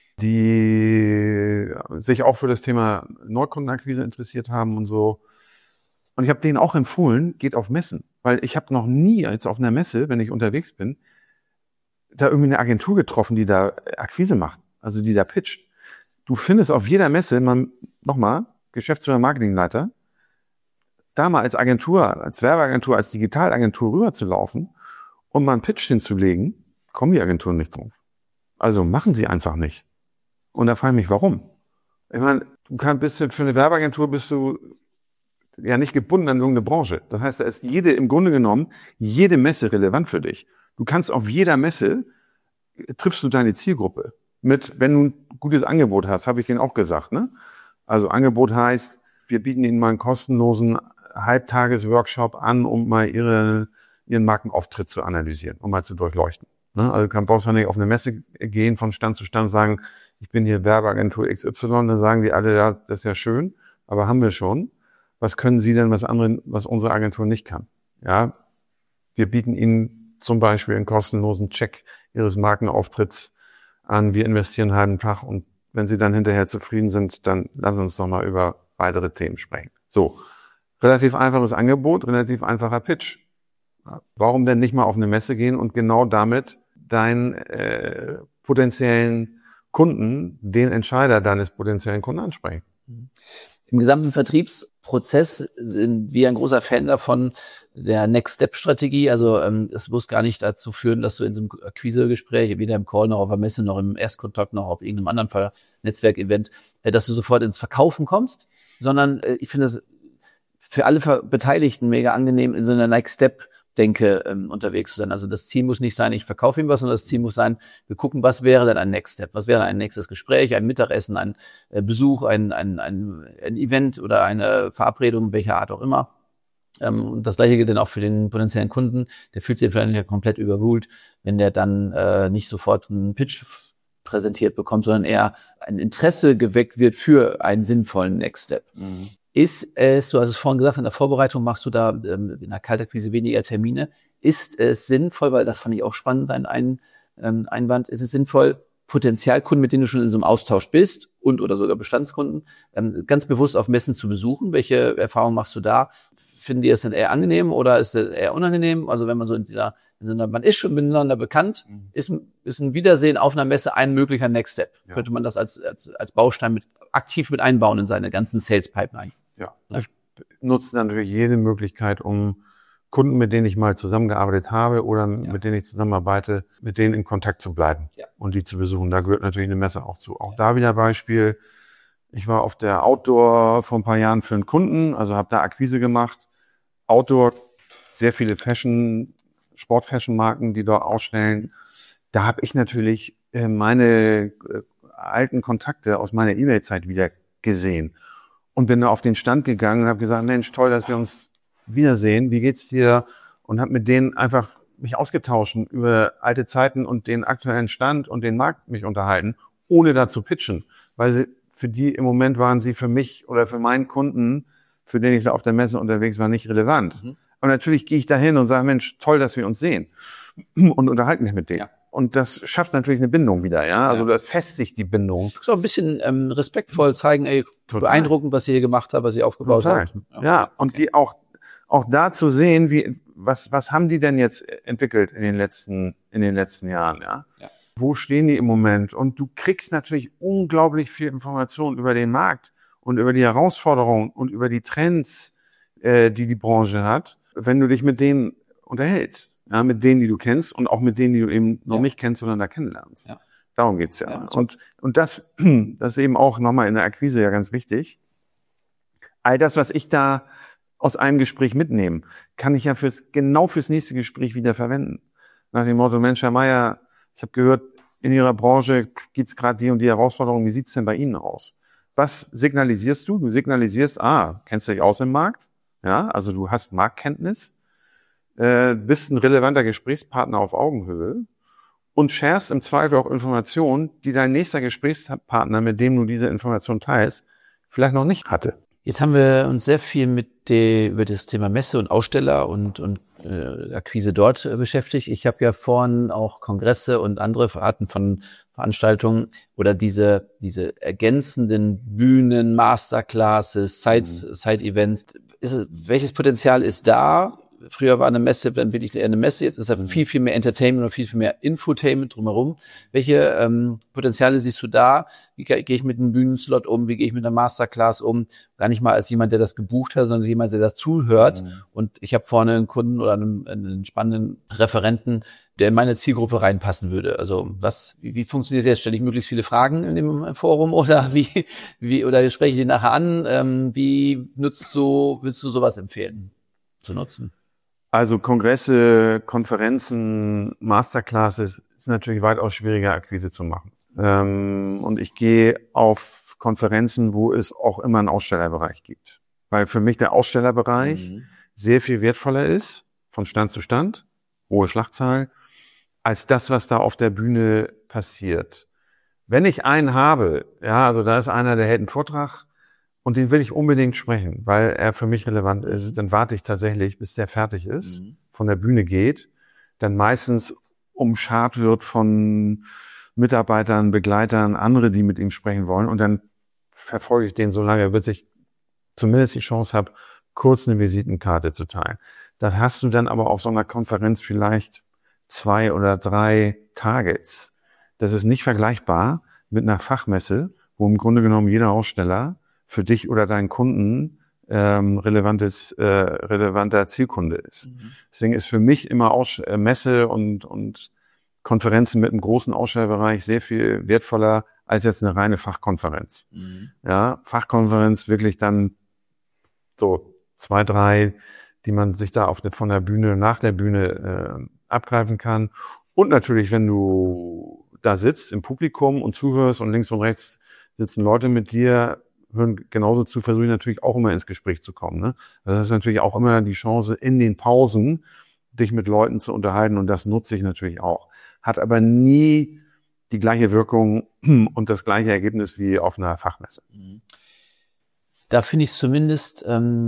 die sich auch für das Thema Neukundenakquise interessiert haben und so. Und ich habe denen auch empfohlen, geht auf Messen. Weil ich habe noch nie jetzt auf einer Messe, wenn ich unterwegs bin, da irgendwie eine Agentur getroffen, die da Akquise macht, also die da pitcht. Du findest auf jeder Messe, Geschäftsführer, Marketingleiter, da mal als Agentur, als Werbeagentur, als Digitalagentur rüberzulaufen und mal einen Pitch hinzulegen, kommen die Agenturen nicht drauf. Also machen sie einfach nicht. Und da frage ich mich, warum? Ich meine, für eine Werbeagentur bist du ja nicht gebunden an irgendeine Branche. Das heißt, da ist im Grunde genommen jede Messe relevant für dich. Du kannst auf jeder Messe, triffst du deine Zielgruppe mit, wenn du ein gutes Angebot hast, habe ich denen auch gesagt, ne? Also Angebot heißt, wir bieten ihnen mal einen kostenlosen Halbtages-Workshop an, um mal ihren Markenauftritt zu analysieren, um mal zu durchleuchten. Ne? Also brauchst du nicht auf eine Messe gehen, von Stand zu Stand sagen, ich bin hier Werbeagentur XY, dann sagen die alle, ja, das ist ja schön, aber haben wir schon. Was können Sie denn, was unsere Agentur nicht kann? Ja, wir bieten Ihnen zum Beispiel einen kostenlosen Check Ihres Markenauftritts an, wir investieren einen halben Tag und wenn Sie dann hinterher zufrieden sind, dann lassen Sie uns doch mal über weitere Themen sprechen. So, relativ einfaches Angebot, relativ einfacher Pitch. Warum denn nicht mal auf eine Messe gehen und genau damit deinen potenziellen Kunden, den Entscheider deines potenziellen Kunden ansprechen? Im gesamten Vertriebsprozess sind wir ein großer Fan davon, der Next-Step-Strategie. Also es muss gar nicht dazu führen, dass du in so einem Akquisegespräch, weder im Call noch auf der Messe, noch im Erstkontakt, noch auf irgendeinem anderen Fall Netzwerkevent, dass du sofort ins Verkaufen kommst, sondern ich finde es für alle Beteiligten mega angenehm, in so einer Next-Step Denke unterwegs zu sein. Also das Ziel muss nicht sein, ich verkaufe ihm was, sondern das Ziel muss sein, wir gucken, was wäre denn ein Next Step? Was wäre ein nächstes Gespräch, ein Mittagessen, ein Besuch, ein Event oder eine Verabredung, welcher Art auch immer. Und das Gleiche gilt dann auch für den potenziellen Kunden. Der fühlt sich vielleicht nicht komplett überruled, wenn der dann nicht sofort einen Pitch präsentiert bekommt, sondern eher ein Interesse geweckt wird für einen sinnvollen Next Step. Mhm. Ist es, du hast es vorhin gesagt, in der Vorbereitung machst du da in der Kaltakquise weniger Termine. Ist es sinnvoll, weil das fand ich auch spannend, dein Einwand, ist es sinnvoll, Potenzialkunden, mit denen du schon in so einem Austausch bist oder sogar Bestandskunden, ganz bewusst auf Messen zu besuchen? Welche Erfahrungen machst du da? Finden die es denn eher angenehm oder ist es eher unangenehm? Also wenn man so man ist schon miteinander bekannt, ist ein Wiedersehen auf einer Messe ein möglicher Next Step. Ja. Könnte man das als Baustein aktiv mit einbauen in seine ganzen Sales Pipeline? Ja. Ich nutze natürlich jede Möglichkeit, um Kunden, mit denen ich mal zusammengearbeitet habe oder mit denen ich zusammenarbeite, mit denen in Kontakt zu bleiben und die zu besuchen. Da gehört natürlich eine Messe auch zu. Auch da wieder Beispiel. Ich war auf der Outdoor vor ein paar Jahren für einen Kunden, also habe da Akquise gemacht. Outdoor, sehr viele Sport-Fashion-Marken, die dort ausstellen. Da habe ich natürlich meine alten Kontakte aus meiner E-Mail-Zeit wieder gesehen und bin da auf den Stand gegangen und habe gesagt, Mensch, toll, dass wir uns wiedersehen. Wie geht's dir? Und habe mit denen einfach mich ausgetauscht über alte Zeiten und den aktuellen Stand und den Markt mich unterhalten, ohne da zu pitchen, weil für die im Moment waren sie für mich oder für meinen Kunden, für den ich da auf der Messe unterwegs war, nicht relevant. Mhm. Aber natürlich gehe ich da hin und sage, Mensch, toll, dass wir uns sehen und unterhalten mich mit denen. Ja. Und das schafft natürlich eine Bindung wieder, ja. Also das festigt die Bindung. So ein bisschen respektvoll zeigen, beeindruckend, was ihr hier gemacht habt, was ihr aufgebaut habt. Ja, und die auch da zu sehen, was haben die denn jetzt entwickelt in den letzten Jahren, ja? Wo stehen die im Moment? Und du kriegst natürlich unglaublich viel Information über den Markt und über die Herausforderungen und über die Trends, die Branche hat, wenn du dich mit denen unterhältst. Ja, mit denen, die du kennst und auch mit denen, die du eben noch nicht kennst, sondern da kennenlernst. Ja. Darum geht's ja. Und das ist eben auch nochmal in der Akquise ja ganz wichtig. All das, was ich da aus einem Gespräch mitnehme, kann ich ja genau fürs nächste Gespräch wieder verwenden. Nach dem Motto, Mensch, Herr Meier, ich habe gehört, in Ihrer Branche gibt's gerade die und die Herausforderungen. Wie sieht's denn bei Ihnen aus? Was signalisierst du? Du signalisierst, kennst du dich aus im Markt? Ja, also du hast Marktkenntnis, bist ein relevanter Gesprächspartner auf Augenhöhe und sharest im Zweifel auch Informationen, die dein nächster Gesprächspartner, mit dem du diese Information teilst, vielleicht noch nicht hatte. Jetzt haben wir uns sehr viel über das Thema Messe und Aussteller und Akquise dort beschäftigt. Ich habe ja vorhin auch Kongresse und andere Arten von Veranstaltungen oder diese ergänzenden Bühnen, Masterclasses, Side-Events. Welches Potenzial ist da? Früher war eine Messe dann wirklich eher eine Messe, jetzt ist da viel, viel mehr Entertainment und viel, viel mehr Infotainment drumherum. Welche Potenziale siehst du da? Wie gehe ich mit einem Bühnenslot um? Wie gehe ich mit einer Masterclass um? Gar nicht mal als jemand, der das gebucht hat, sondern jemand, der das zuhört. Und ich habe vorne einen Kunden oder einen spannenden Referenten, der in meine Zielgruppe reinpassen würde. Also wie funktioniert das jetzt? Stelle ich möglichst viele Fragen in dem Forum oder oder spreche ich die nachher an? Willst du sowas empfehlen zu nutzen? Also Kongresse, Konferenzen, Masterclasses ist natürlich weitaus schwieriger, Akquise zu machen. Und ich gehe auf Konferenzen, wo es auch immer einen Ausstellerbereich gibt. Weil für mich der Ausstellerbereich sehr viel wertvoller ist, von Stand zu Stand, hohe Schlachtzahl, als das, was da auf der Bühne passiert. Wenn ich einen habe, also da ist einer, der hält einen Vortrag, und den will ich unbedingt sprechen, weil er für mich relevant ist. Dann warte ich tatsächlich, bis der fertig ist, von der Bühne geht, dann meistens umschart wird von Mitarbeitern, Begleitern, andere, die mit ihm sprechen wollen. Und dann verfolge ich den so lange, bis ich zumindest die Chance habe, kurz eine Visitenkarte zu teilen. Da hast du dann aber auf so einer Konferenz vielleicht 2 oder 3 Targets. Das ist nicht vergleichbar mit einer Fachmesse, wo im Grunde genommen jeder Aussteller für dich oder deinen Kunden relevanter Zielkunde ist. Deswegen ist für mich immer Messe und Konferenzen mit einem großen Ausstellerbereich sehr viel wertvoller als jetzt eine reine Fachkonferenz. Ja, Fachkonferenz wirklich dann so 2, 3, die man sich da von der Bühne, nach der Bühne abgreifen kann. Und natürlich, wenn du da sitzt im Publikum und zuhörst und links und rechts sitzen Leute mit dir, hören genauso zu, versuche ich natürlich auch immer ins Gespräch zu kommen. Ne? Also das ist natürlich auch immer die Chance, in den Pausen dich mit Leuten zu unterhalten, und das nutze ich natürlich auch. Hat aber nie die gleiche Wirkung und das gleiche Ergebnis wie auf einer Fachmesse. Da finde ich zumindest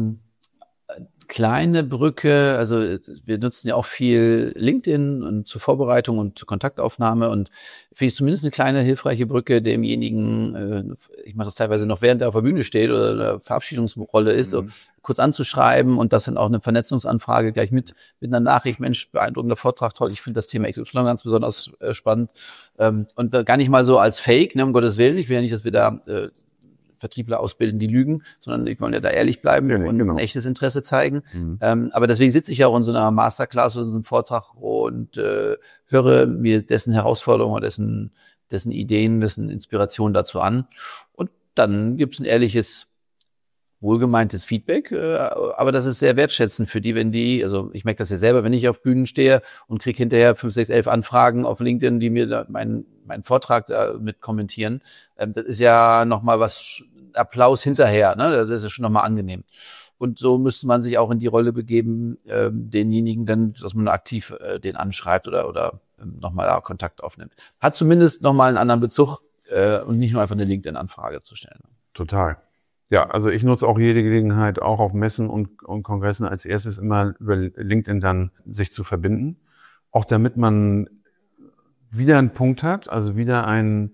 kleine Brücke, also wir nutzen ja auch viel LinkedIn und zur Vorbereitung und zur Kontaktaufnahme, und finde ich zumindest eine kleine hilfreiche Brücke demjenigen, ich mache das teilweise noch während er auf der Bühne steht oder eine Verabschiedungsrolle ist, so kurz anzuschreiben und das dann auch eine Vernetzungsanfrage gleich mit einer Nachricht, Mensch, beeindruckender Vortrag, toll, ich finde das Thema XY ganz besonders spannend, und gar nicht mal so als Fake, ne, um Gottes Willen, ich will ja nicht, dass wir da Vertriebler ausbilden, die lügen, sondern die wollen ja da ehrlich bleiben und ein echtes Interesse zeigen. Aber deswegen sitze ich ja auch in so einer Masterclass oder in so einem Vortrag und höre mir dessen Herausforderungen oder dessen Ideen, dessen Inspiration dazu an. Und dann gibt's ein ehrliches, wohlgemeintes Feedback, aber das ist sehr wertschätzend für die, wenn die, also ich merke das ja selber, wenn ich auf Bühnen stehe und kriege hinterher 5, 6, 11 Anfragen auf LinkedIn, die mir da meinen Vortrag da mit kommentieren, das ist ja nochmal was, Applaus hinterher, ne? Das ist schon nochmal angenehm. Und so müsste man sich auch in die Rolle begeben, denjenigen dann, dass man aktiv den anschreibt oder nochmal Kontakt aufnimmt. Hat zumindest nochmal einen anderen Bezug und nicht nur einfach eine LinkedIn-Anfrage zu stellen. Total. Ja, also ich nutze auch jede Gelegenheit, auch auf Messen und Kongressen als erstes immer über LinkedIn dann sich zu verbinden. Auch damit man wieder einen Punkt hat, also wieder eine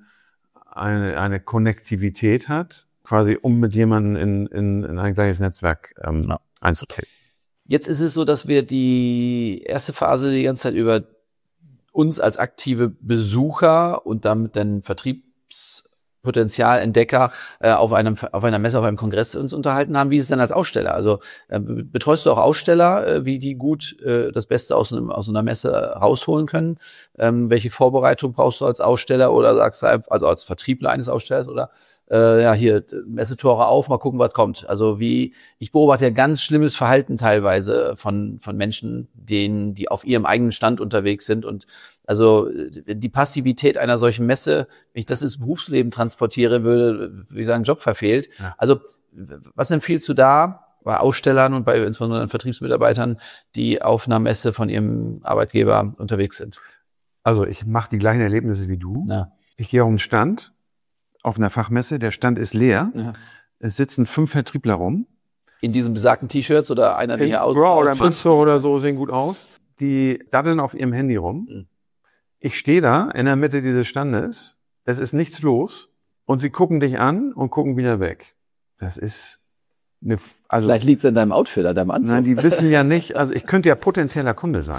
Konnektivität hat, quasi um mit jemandem in ein gleiches Netzwerk einzutreten. Jetzt ist es so, dass wir die erste Phase die ganze Zeit über uns als aktive Besucher und damit dann Vertriebspotenzialentdecker auf einer Messe, auf einem Kongress uns unterhalten haben. Wie ist es denn als Aussteller? Also betreust du auch Aussteller, wie die gut das Beste aus einer Messe rausholen können? Welche Vorbereitung brauchst du als Aussteller oder sagst du einfach, also als Vertriebler eines Ausstellers oder hier Messetore auf, mal gucken, was kommt. Also ich beobachte ja ganz schlimmes Verhalten teilweise von Menschen, die auf ihrem eigenen Stand unterwegs sind, und also die Passivität einer solchen Messe, wenn ich das ins Berufsleben transportiere, würde ich sagen, Job verfehlt. Ja. Also was empfiehlst du da bei Ausstellern und bei insbesondere Vertriebsmitarbeitern, die auf einer Messe von ihrem Arbeitgeber unterwegs sind? Also ich mache die gleichen Erlebnisse wie du. Ja. Ich gehe auf einen Stand, auf einer Fachmesse, der Stand ist leer. Ja. Es sitzen 5 Vertriebler rum. In diesen besagten T-Shirts oder einer, der hier aus... Oder Manzo oder so, sehen gut aus. Die daddeln auf ihrem Handy rum. Mhm. Ich stehe da in der Mitte dieses Standes. Es ist nichts los. Und sie gucken dich an und gucken wieder weg. Das ist vielleicht liegt es an deinem Outfit, an deinem Anzug. Nein, die wissen ja nicht, also ich könnte ja potenzieller Kunde sein.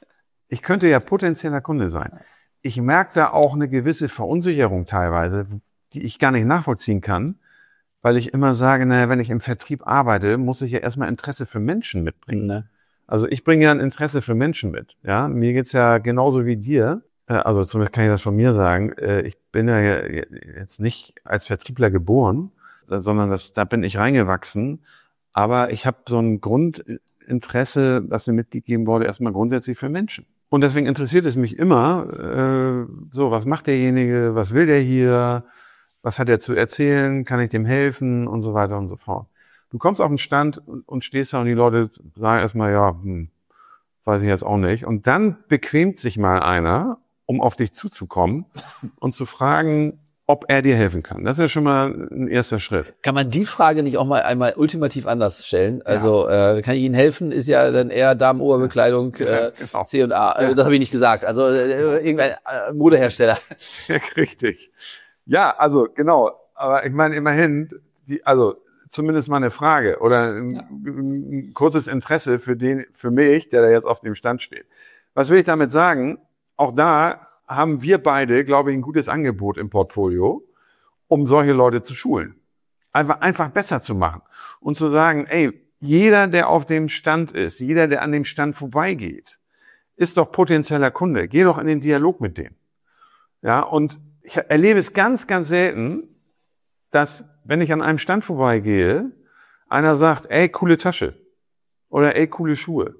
Ich merke da auch eine gewisse Verunsicherung teilweise, die ich gar nicht nachvollziehen kann, weil ich immer sage, naja, wenn ich im Vertrieb arbeite, muss ich ja erstmal Interesse für Menschen mitbringen. Ne. Also ich bringe ja ein Interesse für Menschen mit. Ja, mir geht's ja genauso wie dir. Also zumindest kann ich das von mir sagen. Ich bin ja jetzt nicht als Vertriebler geboren, sondern da bin ich reingewachsen. Aber ich habe so ein Grundinteresse, das mir mitgegeben wurde, erstmal grundsätzlich für Menschen. Und deswegen interessiert es mich immer, was macht derjenige, was will der hier, was hat er zu erzählen, kann ich dem helfen und so weiter und so fort. Du kommst auf den Stand und stehst da und die Leute sagen erstmal, weiß ich jetzt auch nicht. Und dann bequemt sich mal einer, um auf dich zuzukommen und zu fragen, ob er dir helfen kann. Das ist ja schon mal ein erster Schritt. Kann man die Frage nicht auch mal einmal ultimativ anders stellen? Also kann ich Ihnen helfen? Ist ja dann eher Damenoberbekleidung, genau. C&A. Das habe ich nicht gesagt. Also irgendein Modehersteller. Ja, richtig. Ja, also genau. Aber ich meine immerhin, zumindest mal eine Frage oder ein kurzes Interesse für mich, der da jetzt auf dem Stand steht. Was will ich damit sagen? Auch da haben wir beide, glaube ich, ein gutes Angebot im Portfolio, um solche Leute zu schulen. Einfach besser zu machen und zu sagen, jeder, der auf dem Stand ist, jeder, der an dem Stand vorbeigeht, ist doch potenzieller Kunde. Geh doch in den Dialog mit dem. Ja, und ich erlebe es ganz, ganz selten, dass, wenn ich an einem Stand vorbeigehe, einer sagt, coole Tasche. oder ey, coole Schuhe.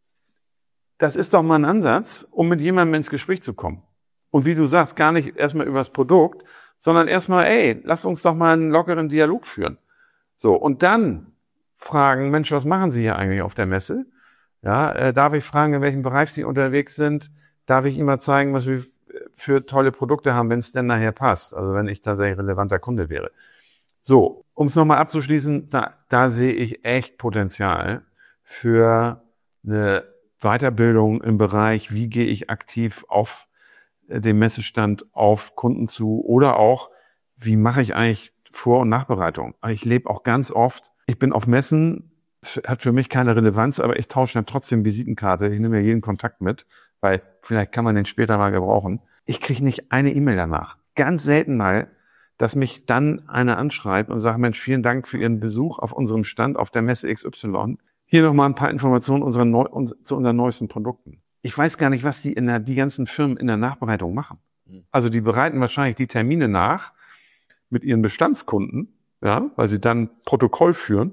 Das ist doch mal ein Ansatz, um mit jemandem ins Gespräch zu kommen. Und wie du sagst, gar nicht erstmal über das Produkt, sondern erstmal, ey, lass uns doch mal einen lockeren Dialog führen. So, und dann fragen, Mensch, was machen Sie hier eigentlich auf der Messe? Ja, darf ich fragen, in welchem Bereich Sie unterwegs sind? Darf ich Ihnen mal zeigen, was wir für tolle Produkte haben, wenn es denn nachher passt? Also wenn ich tatsächlich relevanter Kunde wäre. So, um es nochmal abzuschließen, da sehe ich echt Potenzial für eine Weiterbildung im Bereich, wie gehe ich aktiv auf dem Messestand auf Kunden zu oder auch, wie mache ich eigentlich Vor- und Nachbereitung? Ich lebe auch ganz oft, ich bin auf Messen, hat für mich keine Relevanz, aber ich tausche dann trotzdem Visitenkarte, ich nehme ja jeden Kontakt mit, weil vielleicht kann man den später mal gebrauchen. Ich kriege nicht eine E-Mail danach. Ganz selten mal, dass mich dann einer anschreibt und sagt, Mensch, vielen Dank für Ihren Besuch auf unserem Stand auf der Messe XY. Hier nochmal ein paar Informationen zu unseren neuesten Produkten. Ich weiß gar nicht, was die ganzen Firmen in der Nachbereitung machen. Also die bereiten wahrscheinlich die Termine nach mit ihren Bestandskunden, ja, weil sie dann Protokoll führen.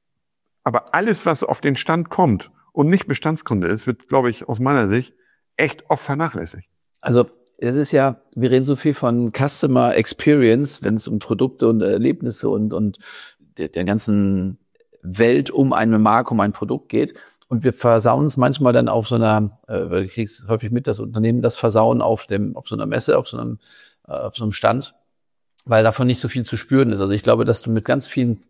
Aber alles, was auf den Stand kommt und nicht Bestandskunde ist, wird, glaube ich, aus meiner Sicht echt oft vernachlässigt. Also es ist ja, wir reden so viel von Customer Experience, wenn es um Produkte und Erlebnisse und der ganzen Welt um eine Marke, um ein Produkt geht. Und wir versauen es manchmal dann auf so einer, du kriegst häufig mit, dass Unternehmen das versauen auf so einer Messe, auf so einem Stand, weil davon nicht so viel zu spüren ist. Also ich glaube, dass du mit ganz vielen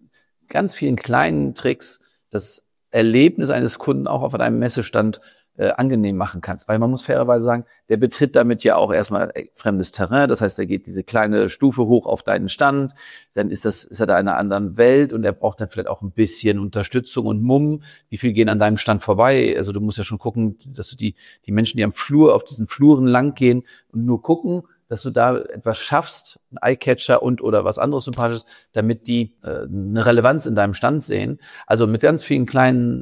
kleinen Tricks das Erlebnis eines Kunden auch auf einem Messestand angenehm machen kannst. Weil man muss fairerweise sagen, der betritt damit ja auch erstmal fremdes Terrain. Das heißt, er geht diese kleine Stufe hoch auf deinen Stand. Dann ist er da in einer anderen Welt und er braucht dann vielleicht auch ein bisschen Unterstützung und Mumm. Wie viel gehen an deinem Stand vorbei? Also du musst ja schon gucken, dass du die Menschen, die am Flur, auf diesen Fluren lang gehen und nur gucken, dass du da etwas schaffst, ein Eyecatcher oder was anderes Sympathisches, damit die eine Relevanz in deinem Stand sehen. Also mit ganz vielen kleinen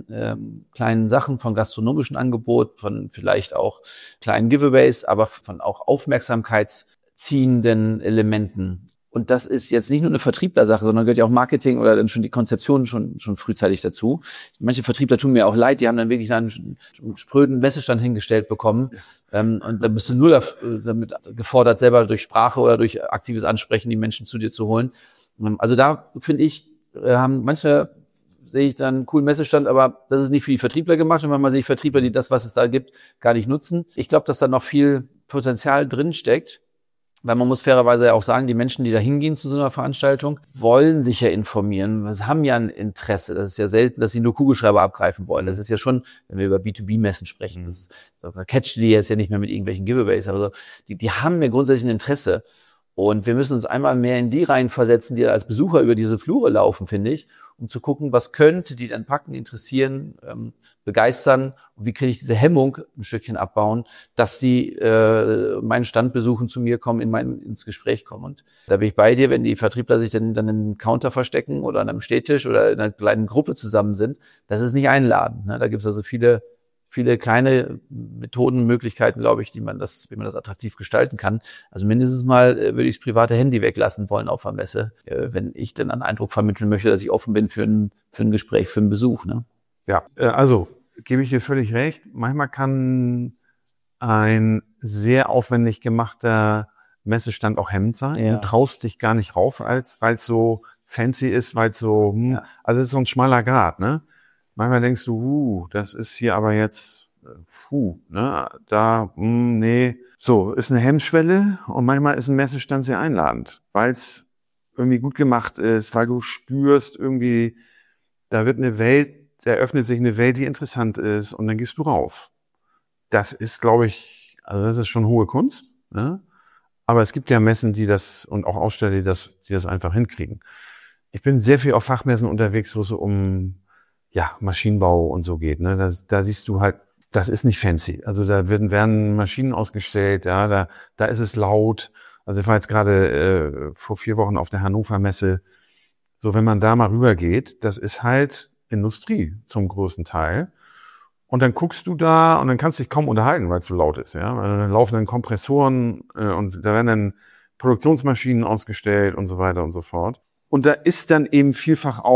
Sachen von gastronomischen Angebot, von vielleicht auch kleinen Giveaways, aber von auch aufmerksamkeitsziehenden Elementen. Und das ist jetzt nicht nur eine Vertrieblersache, sondern gehört ja auch Marketing oder dann schon die Konzeption schon frühzeitig dazu. Manche Vertriebler tun mir auch leid, die haben dann wirklich einen spröden Messestand hingestellt bekommen. Und da bist du nur damit gefordert, selber durch Sprache oder durch aktives Ansprechen die Menschen zu dir zu holen. Also da finde ich, haben manche, sehe ich dann einen coolen Messestand, aber das ist nicht für die Vertriebler gemacht. Und manchmal sehe ich Vertriebler, die das, was es da gibt, gar nicht nutzen. Ich glaube, dass da noch viel Potenzial drin steckt. Weil man muss fairerweise ja auch sagen, die Menschen, die da hingehen zu so einer Veranstaltung, wollen sich ja informieren. Sie haben ja ein Interesse. Das ist ja selten, dass sie nur Kugelschreiber abgreifen wollen. Das ist ja schon, wenn wir über B2B-Messen sprechen, da catchen die jetzt ja nicht mehr mit irgendwelchen Giveaways. Also die haben ja grundsätzlich ein Interesse. Und wir müssen uns einmal mehr in die Reihen versetzen, die da als Besucher über diese Flure laufen, finde ich, um zu gucken, was könnte die dann packen, interessieren, begeistern und wie kann ich diese Hemmung ein Stückchen abbauen, dass sie meinen Stand besuchen, zu mir kommen, ins Gespräch kommen. Und da bin ich bei dir, wenn die Vertriebler sich dann in einem Counter verstecken oder an einem Stehtisch oder in einer kleinen Gruppe zusammen sind, das ist nicht einladend. Ne? Da gibt es also viele kleine Methoden, Möglichkeiten, glaube ich, wie man das attraktiv gestalten kann. Also mindestens mal würde ich das private Handy weglassen wollen auf der Messe, wenn ich dann einen Eindruck vermitteln möchte, dass ich offen bin für ein Gespräch, für einen Besuch. Ne? Ja, also gebe ich dir völlig recht. Manchmal kann ein sehr aufwendig gemachter Messestand auch hemmend sein. Ja. Du traust dich gar nicht rauf, weil es so fancy ist, weil es so, also es ist so ein schmaler Grat, ne? Manchmal denkst du, das ist hier aber jetzt, nee. So, ist eine Hemmschwelle und manchmal ist ein Messestand sehr einladend, weil es irgendwie gut gemacht ist, weil du spürst irgendwie, da öffnet sich eine Welt, die interessant ist und dann gehst du rauf. Das ist, glaube ich, also das ist schon hohe Kunst, ne? Aber es gibt ja Messen, und auch Aussteller, die das einfach hinkriegen. Ich bin sehr viel auf Fachmessen unterwegs, wo es so um Maschinenbau und so geht, ne? Da siehst du halt, das ist nicht fancy. Also da werden Maschinen ausgestellt, ja, da ist es laut. Also ich war jetzt gerade vor 4 Wochen auf der Hannover Messe. So, wenn man da mal rübergeht, das ist halt Industrie zum größten Teil. Und dann guckst du da und dann kannst du dich kaum unterhalten, weil es so laut ist, ja. Also dann laufen dann Kompressoren und da werden dann Produktionsmaschinen ausgestellt und so weiter und so fort. Und da ist dann eben vielfach auch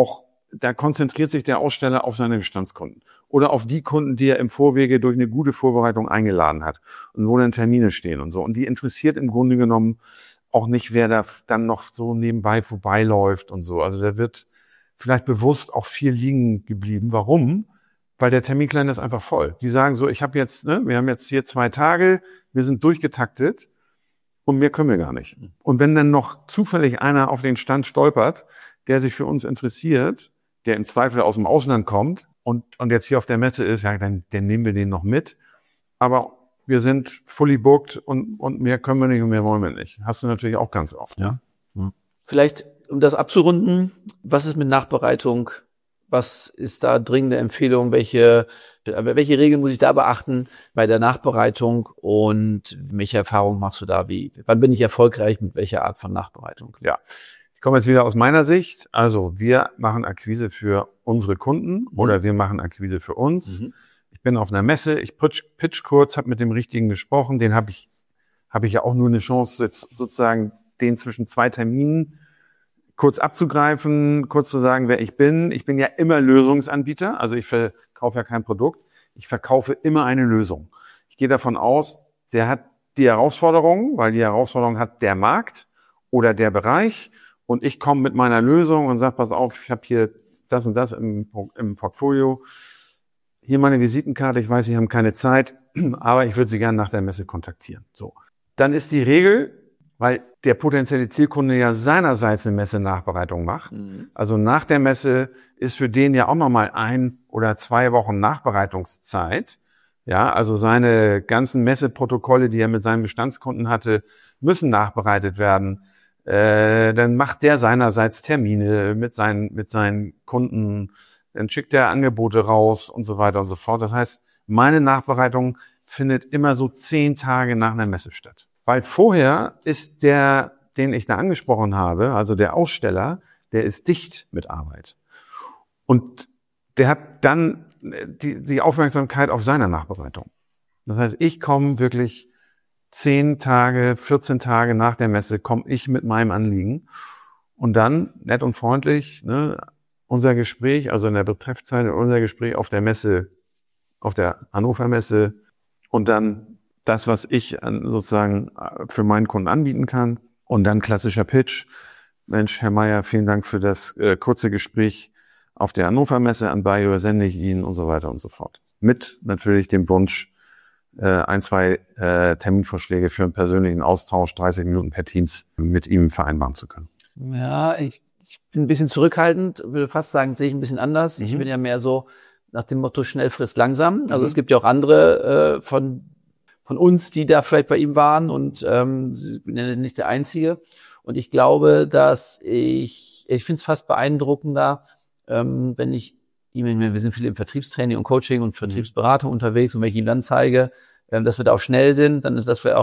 da konzentriert sich der Aussteller auf seine Bestandskunden oder auf die Kunden, die er im Vorwege durch eine gute Vorbereitung eingeladen hat und wo dann Termine stehen und so. Und die interessiert im Grunde genommen auch nicht, wer da dann noch so nebenbei vorbeiläuft und so. Also da wird vielleicht bewusst auch viel liegen geblieben. Warum? Weil der Terminkalender ist einfach voll. Die sagen so, wir haben jetzt hier 2 Tage, wir sind durchgetaktet und mehr können wir gar nicht. Und wenn dann noch zufällig einer auf den Stand stolpert, der sich für uns interessiert, der im Zweifel aus dem Ausland kommt und jetzt hier auf der Messe ist, ja, dann nehmen wir den noch mit. Aber wir sind fully booked und mehr können wir nicht und mehr wollen wir nicht. Hast du natürlich auch ganz oft. Ja. Vielleicht, um das abzurunden, was ist mit Nachbereitung? Was ist da dringende Empfehlung? Welche Regeln muss ich da beachten bei der Nachbereitung? Und welche Erfahrungen machst du da? Wann bin ich erfolgreich mit welcher Art von Nachbereitung? Ja, ich komme jetzt wieder aus meiner Sicht. Also wir machen Akquise für unsere Kunden oder wir machen Akquise für uns. Ich bin auf einer Messe, ich pitch kurz, habe mit dem Richtigen gesprochen. Den habe ich ja auch nur eine Chance, jetzt sozusagen den zwischen 2 Terminen kurz abzugreifen, kurz zu sagen, wer ich bin. Ich bin ja immer Lösungsanbieter, also ich verkaufe ja kein Produkt. Ich verkaufe immer eine Lösung. Ich gehe davon aus, der hat die Herausforderung, weil die Herausforderung hat der Markt oder der Bereich und ich komme mit meiner Lösung und sage, pass auf, ich habe hier das und das im Portfolio. Hier meine Visitenkarte, ich weiß, Sie haben keine Zeit, aber ich würde Sie gerne nach der Messe kontaktieren. So. Dann ist die Regel, weil der potenzielle Zielkunde ja seinerseits eine Messe-Nachbereitung macht. Also nach der Messe ist für den ja auch nochmal 1 oder 2 Wochen Nachbereitungszeit. Ja, also seine ganzen Messeprotokolle, die er mit seinen Bestandskunden hatte, müssen nachbereitet werden. Dann macht der seinerseits Termine mit seinen Kunden, dann schickt er Angebote raus und so weiter und so fort. Das heißt, meine Nachbereitung findet immer so 10 Tage nach einer Messe statt. Weil vorher ist der, den ich da angesprochen habe, also der Aussteller, der ist dicht mit Arbeit. Und der hat dann die Aufmerksamkeit auf seiner Nachbereitung. Das heißt, ich komme wirklich 10 Tage, 14 Tage nach der Messe, komme ich mit meinem Anliegen. Und dann, nett und freundlich, unser Gespräch, also in der Betreffzeile, unser Gespräch auf der Messe, auf der Hannover Messe und dann das, was ich sozusagen für meinen Kunden anbieten kann. Und dann klassischer Pitch. Mensch, Herr Meier, vielen Dank für das kurze Gespräch auf der Hannover Messe. Anbei übersende ich Ihnen und so weiter und so fort. Mit natürlich dem Wunsch, 1, 2 Terminvorschläge für einen persönlichen Austausch, 30 Minuten per Teams mit ihm vereinbaren zu können. Ja, ich bin ein bisschen zurückhaltend, würde fast sagen, sehe ich ein bisschen anders. Ich bin ja mehr so nach dem Motto, schnell frisst langsam. Also es gibt ja auch andere von uns, die da vielleicht bei ihm waren und ich bin ja nicht der Einzige. Und ich glaube, dass ich finde es fast beeindruckender, wenn wir sind viel im Vertriebstraining und Coaching und Vertriebsberatung unterwegs und wenn ich ihm dann zeige, dass wir da auch schnell sind, dann dass wir auch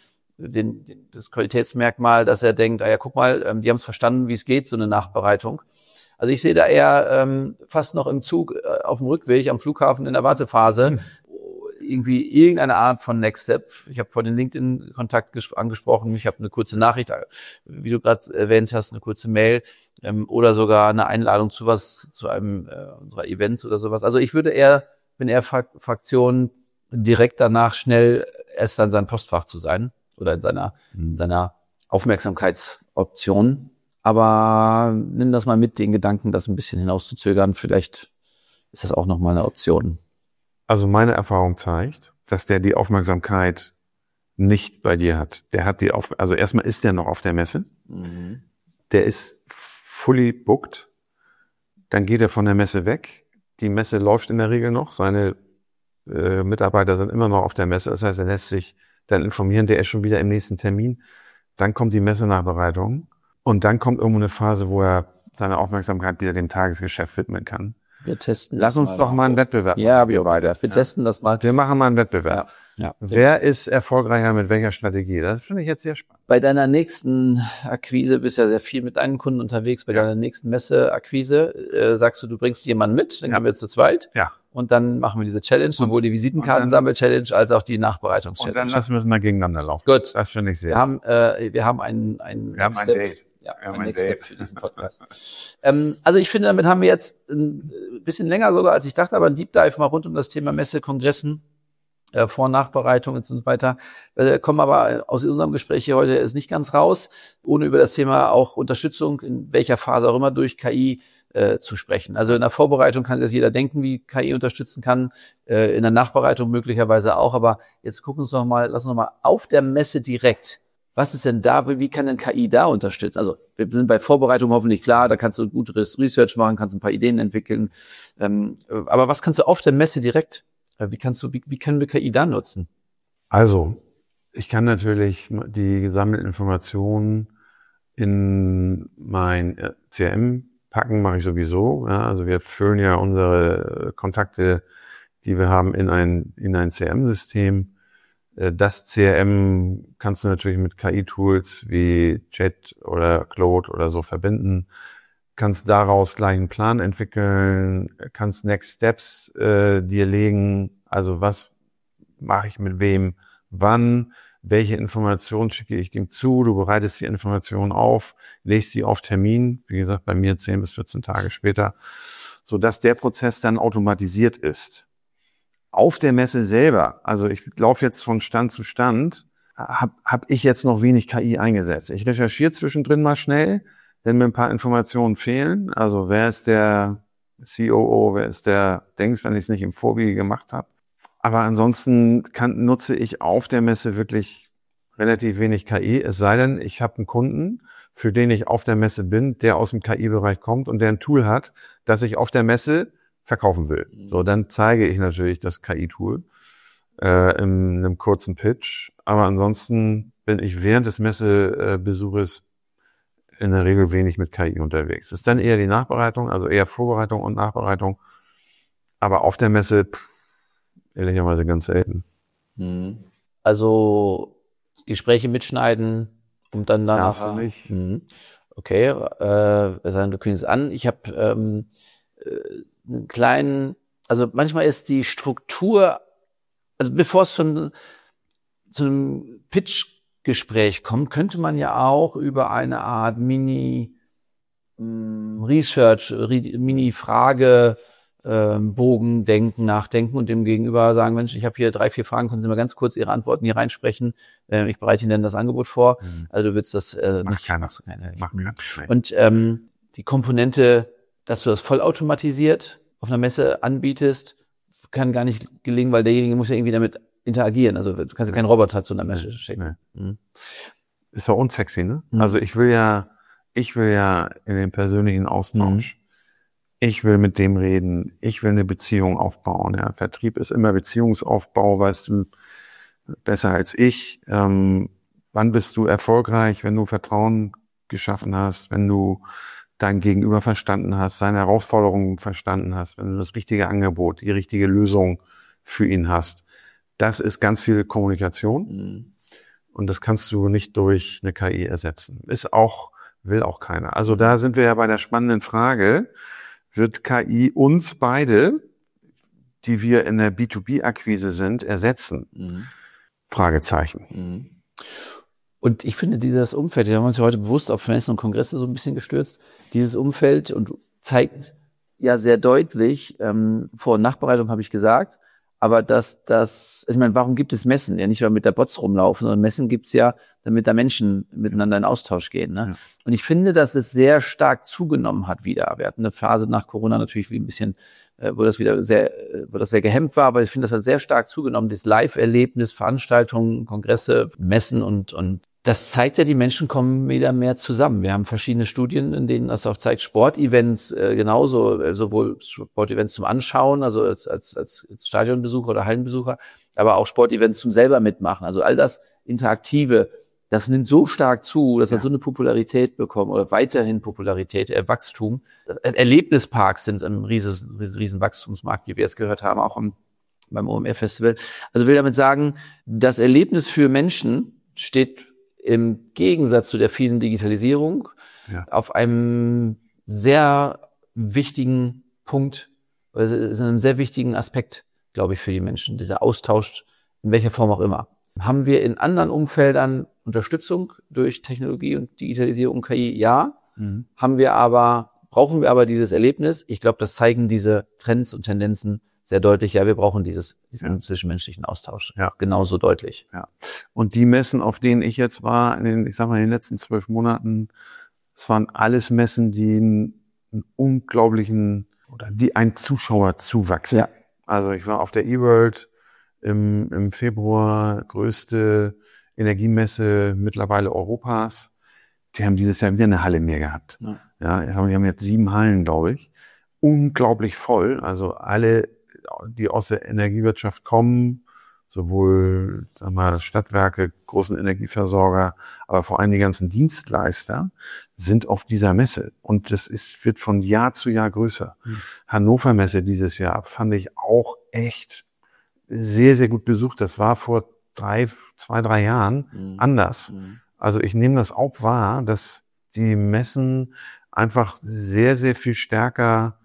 das Qualitätsmerkmal, dass er denkt, guck mal, die haben es verstanden, wie es geht, so eine Nachbereitung. Also ich sehe da eher fast noch im Zug auf dem Rückweg am Flughafen in der Wartephase irgendwie irgendeine Art von Next Step. Ich habe vorhin den LinkedIn-Kontakt angesprochen. Ich habe eine kurze Nachricht, wie du gerade erwähnt hast, eine kurze Mail oder sogar eine Einladung zu einem unserer Events oder sowas. Also ich bin eher Fraktion, direkt danach schnell erst an seinem Postfach zu sein oder in seiner Aufmerksamkeitsoption. Aber nimm das mal mit, den Gedanken, das ein bisschen hinauszuzögern. Vielleicht ist das auch nochmal eine Option. Also meine Erfahrung zeigt, dass der die Aufmerksamkeit nicht bei dir hat. Also erstmal ist der noch auf der Messe. Der ist fully booked. Dann geht er von der Messe weg. Die Messe läuft in der Regel noch. Seine Mitarbeiter sind immer noch auf der Messe. Das heißt, er lässt sich dann informieren, der ist schon wieder im nächsten Termin. Dann kommt die Messenachbereitung. Und dann kommt irgendwo eine Phase, wo er seine Aufmerksamkeit wieder dem Tagesgeschäft widmen kann. Wir testen Lass uns doch mal einen Wettbewerb. Ja, wir weiter. Wir testen das mal. Wir machen mal einen Wettbewerb. Ja. Wer ist erfolgreicher mit welcher Strategie? Das finde ich jetzt sehr spannend. Bei deiner nächsten Akquise bist du ja sehr viel mit deinen Kunden unterwegs. Bei deiner nächsten Messeakquise sagst du bringst jemanden mit, dann haben wir jetzt zu zweit. Ja. Und dann machen wir diese Challenge, sowohl die Visitenkarten-Sammel-Challenge als auch die Nachbereitungs-Challenge. Und dann lassen wir es mal gegeneinander laufen. Gut. Das finde ich sehr. Wir haben ein Date. Ja, mein Next Step für diesen Podcast. Also ich finde, damit haben wir jetzt ein bisschen länger sogar, als ich dachte, aber ein Deep Dive mal rund um das Thema Messe, Kongressen, Vor- und Nachbereitung und so weiter. Kommen aber aus unserem Gespräch hier heute ist nicht ganz raus, ohne über das Thema auch Unterstützung, in welcher Phase auch immer, durch KI zu sprechen. Also in der Vorbereitung kann jetzt jeder denken, wie KI unterstützen kann, in der Nachbereitung möglicherweise auch, aber jetzt lass uns noch mal auf der Messe direkt. Was ist denn da, wie kann denn KI da unterstützen? Also wir sind bei Vorbereitung hoffentlich klar, da kannst du gutes Research machen, kannst ein paar Ideen entwickeln, aber was kannst du auf der Messe direkt? Wie können wir KI da nutzen? Also, ich kann natürlich die gesammelten Informationen in mein CRM packen, mache ich sowieso. Ja, also wir füllen ja unsere Kontakte, die wir haben, in ein CRM-System. Das CRM kannst du natürlich mit KI-Tools wie Chat oder Claude oder so verbinden. Kannst daraus gleich einen Plan entwickeln, kannst Next Steps dir legen. Also was mache ich mit wem, wann, welche Informationen schicke ich dem zu. Du bereitest die Informationen auf, legst die auf Termin, wie gesagt, bei mir 10 bis 14 Tage später, sodass der Prozess dann automatisiert ist. Auf der Messe selber, also ich laufe jetzt von Stand zu Stand, hab ich jetzt noch wenig KI eingesetzt. Ich recherchiere zwischendrin mal schnell, wenn mir ein paar Informationen fehlen. Also wer ist der COO, wer ist der Dings, wenn ich es nicht im Vorwege gemacht habe. Aber ansonsten nutze ich auf der Messe wirklich relativ wenig KI, es sei denn, ich habe einen Kunden, für den ich auf der Messe bin, der aus dem KI-Bereich kommt und der ein Tool hat, das ich auf der Messe verkaufen will. So, dann zeige ich natürlich das KI-Tool in einem kurzen Pitch. Aber ansonsten bin ich während des Messebesuches in der Regel wenig mit KI unterwegs. Das ist dann eher die Nachbereitung, also eher Vorbereitung und Nachbereitung. Aber auf der Messe ehrlicherweise ganz selten. Also Gespräche mitschneiden und dann danach. Darfst du nicht. Okay, wir sagen, du kündigst an. Ich habe einen kleinen, also manchmal ist die Struktur, also bevor es zum Pitch-Gespräch kommt, könnte man ja auch über eine Art Mini-Research, Mini-Frage Bogen nachdenken und dem Gegenüber sagen, Mensch, ich habe hier 3, 4 Fragen, können Sie mal ganz kurz Ihre Antworten hier reinsprechen? Ich bereite Ihnen dann das Angebot vor. Also du willst das Macht nicht. keiner. Und die Komponente, dass du das vollautomatisiert auf einer Messe anbietest, kann gar nicht gelingen, weil derjenige muss ja irgendwie damit interagieren. Also du kannst ja keinen Roboter zu einer Messe schicken. Ist ja unsexy, ne? Also ich will ja in den persönlichen Austausch. Ich will mit dem reden. Ich will eine Beziehung aufbauen. Ja, Vertrieb ist immer Beziehungsaufbau, weißt du, besser als ich. Wann bist du erfolgreich, wenn du Vertrauen geschaffen hast, wenn du dein Gegenüber verstanden hast, seine Herausforderungen verstanden hast, wenn du das richtige Angebot, die richtige Lösung für ihn hast. Das ist ganz viel Kommunikation. Und das kannst du nicht durch eine KI ersetzen. Will auch keiner. Also da sind wir ja bei der spannenden Frage, wird KI uns beide, die wir in der B2B-Akquise sind, ersetzen? Fragezeichen. Und ich finde dieses Umfeld, wir haben uns ja heute bewusst auf Messen und Kongresse so ein bisschen gestürzt, dieses Umfeld und zeigt ja sehr deutlich, Vor- und Nachbereitung habe ich gesagt, aber ich meine, warum gibt es Messen? Ja, nicht, weil mit der Bots rumlaufen, sondern Messen gibt's ja, damit da Menschen miteinander in Austausch gehen. Ne? Ja. Und ich finde, dass es sehr stark zugenommen hat wieder. Wir hatten eine Phase nach Corona natürlich wie ein bisschen, wo das sehr gehemmt war, aber ich finde, das hat sehr stark zugenommen, das Live-Erlebnis, Veranstaltungen, Kongresse, Messen und das zeigt ja, die Menschen kommen wieder mehr zusammen. Wir haben verschiedene Studien, in denen das auch zeigt, Sportevents genauso, sowohl Sportevents zum Anschauen, also als Stadionbesucher oder Hallenbesucher, aber auch Sportevents zum selber mitmachen. Also all das Interaktive, das nimmt so stark zu, das hat so eine Popularität bekommen oder weiterhin Popularität, Wachstum. Erlebnisparks sind ein riesen Wachstumsmarkt, wie wir es gehört haben, auch beim OMR-Festival. Also will damit sagen, das Erlebnis für Menschen steht im Gegensatz zu der vielen Digitalisierung auf einem sehr wichtigen Punkt, also ist einem sehr wichtigen Aspekt, glaube ich, für die Menschen, dieser Austausch, in welcher Form auch immer. Haben wir in anderen Umfeldern Unterstützung durch Technologie und Digitalisierung und KI? Ja. Brauchen wir aber dieses Erlebnis? Ich glaube, das zeigen diese Trends und Tendenzen sehr deutlich. Ja, wir brauchen diesen zwischenmenschlichen Austausch. Ja. Genauso deutlich. Ja. Und die Messen, auf denen ich jetzt war, in den letzten 12 Monaten, es waren alles Messen, die einen unglaublichen oder die einen Zuschauerzuwachs. Ja. Also ich war auf der eWorld im Februar, größte Energiemesse mittlerweile Europas. Die haben dieses Jahr wieder eine Halle mehr gehabt. Ja, die haben jetzt 7 Hallen, glaube ich. Unglaublich voll. Also alle, die aus der Energiewirtschaft kommen, sowohl, Stadtwerke, großen Energieversorger, aber vor allem die ganzen Dienstleister sind auf dieser Messe. Und das wird von Jahr zu Jahr größer. Hannover Messe dieses Jahr fand ich auch echt sehr, sehr gut besucht. Das war vor 2-3 Jahren anders. Also ich nehme das auch wahr, dass die Messen einfach sehr, sehr viel stärker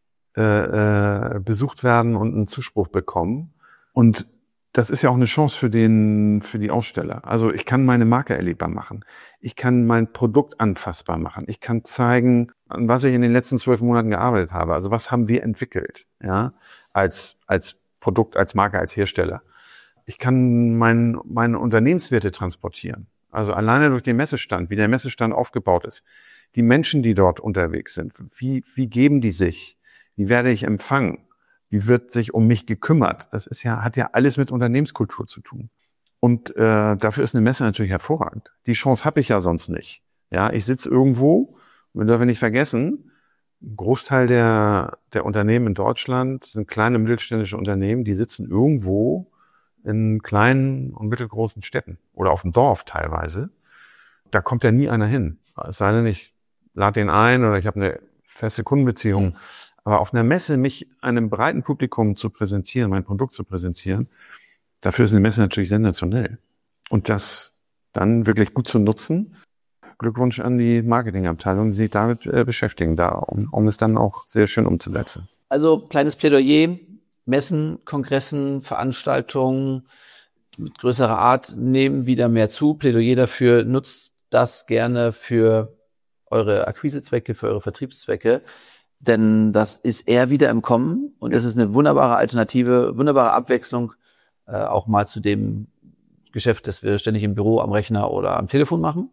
besucht werden und einen Zuspruch bekommen. Und das ist ja auch eine Chance für die Aussteller. Also ich kann meine Marke erlebbar machen. Ich kann mein Produkt anfassbar machen. Ich kann zeigen, an was ich in den letzten 12 Monaten gearbeitet habe. Also was haben wir entwickelt, ja, als Produkt, als Marke, als Hersteller. Ich kann meine Unternehmenswerte transportieren. Also alleine durch den Messestand, wie der Messestand aufgebaut ist. Die Menschen, die dort unterwegs sind, wie geben die sich? Wie werde ich empfangen? Wie wird sich um mich gekümmert? Das hat ja alles mit Unternehmenskultur zu tun. Und dafür ist eine Messe natürlich hervorragend. Die Chance habe ich ja sonst nicht. Ja, ich sitze irgendwo, wir dürfen nicht vergessen, ein Großteil der Unternehmen in Deutschland sind kleine mittelständische Unternehmen, die sitzen irgendwo in kleinen und mittelgroßen Städten oder auf dem Dorf teilweise. Da kommt ja nie einer hin. Es sei denn, ich lade den ein oder ich habe eine feste Kundenbeziehung. Aber auf einer Messe mich einem breiten Publikum zu präsentieren, mein Produkt zu präsentieren, dafür ist eine Messe natürlich sensationell. Und das dann wirklich gut zu nutzen, Glückwunsch an die Marketingabteilung, die sich damit beschäftigen, um es dann auch sehr schön umzusetzen. Also kleines Plädoyer, Messen, Kongressen, Veranstaltungen mit größerer Art nehmen wieder mehr zu. Plädoyer dafür, nutzt das gerne für eure Akquisezwecke, für eure Vertriebszwecke. Denn das ist eher wieder im Kommen und es ist eine wunderbare Alternative, wunderbare Abwechslung auch mal zu dem Geschäft, das wir ständig im Büro, am Rechner oder am Telefon machen.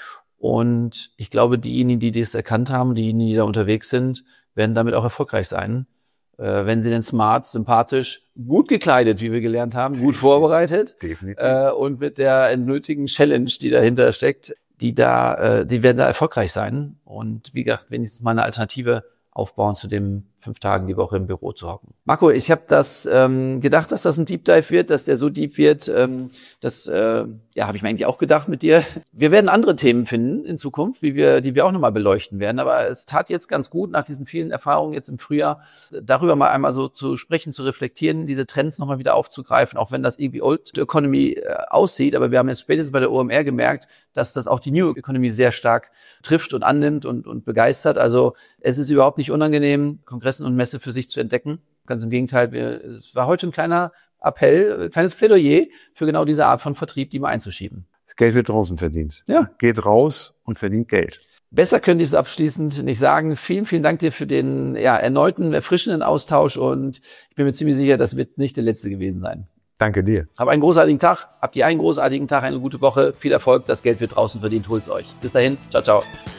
Und ich glaube, diejenigen, die das erkannt haben, diejenigen, die da unterwegs sind, werden damit auch erfolgreich sein, wenn sie denn smart, sympathisch, gut gekleidet, wie wir gelernt haben, gut vorbereitet. Definitiv. Und mit der nötigen Challenge, die dahinter steckt, die werden da erfolgreich sein. Und wie gesagt, wenigstens mal eine Alternative aufbauen zu dem 5 Tagen die Woche im Büro zu hocken. Marco, ich habe das gedacht, dass das ein Deep Dive wird, dass der so deep wird. Das habe ich mir eigentlich auch gedacht mit dir. Wir werden andere Themen finden in Zukunft, die wir auch nochmal beleuchten werden. Aber es tat jetzt ganz gut, nach diesen vielen Erfahrungen jetzt im Frühjahr, darüber mal einmal so zu sprechen, zu reflektieren, diese Trends nochmal wieder aufzugreifen, auch wenn das irgendwie Old Economy aussieht. Aber wir haben jetzt spätestens bei der OMR gemerkt, dass das auch die New Economy sehr stark trifft und annimmt und begeistert. Also es ist überhaupt nicht unangenehm, Kongressen und Messe für sich zu entdecken. Ganz im Gegenteil, es war heute ein kleiner Appell, ein kleines Plädoyer für genau diese Art von Vertrieb, die mal einzuschieben. Das Geld wird draußen verdient. Ja. Geht raus und verdient Geld. Besser könnte ich es abschließend nicht sagen. Vielen, vielen Dank dir für den erneuten, erfrischenden Austausch und ich bin mir ziemlich sicher, das wird nicht der letzte gewesen sein. Danke dir. Habt einen großartigen Tag, eine gute Woche, viel Erfolg, das Geld wird draußen verdient, holt's euch. Bis dahin, ciao, ciao.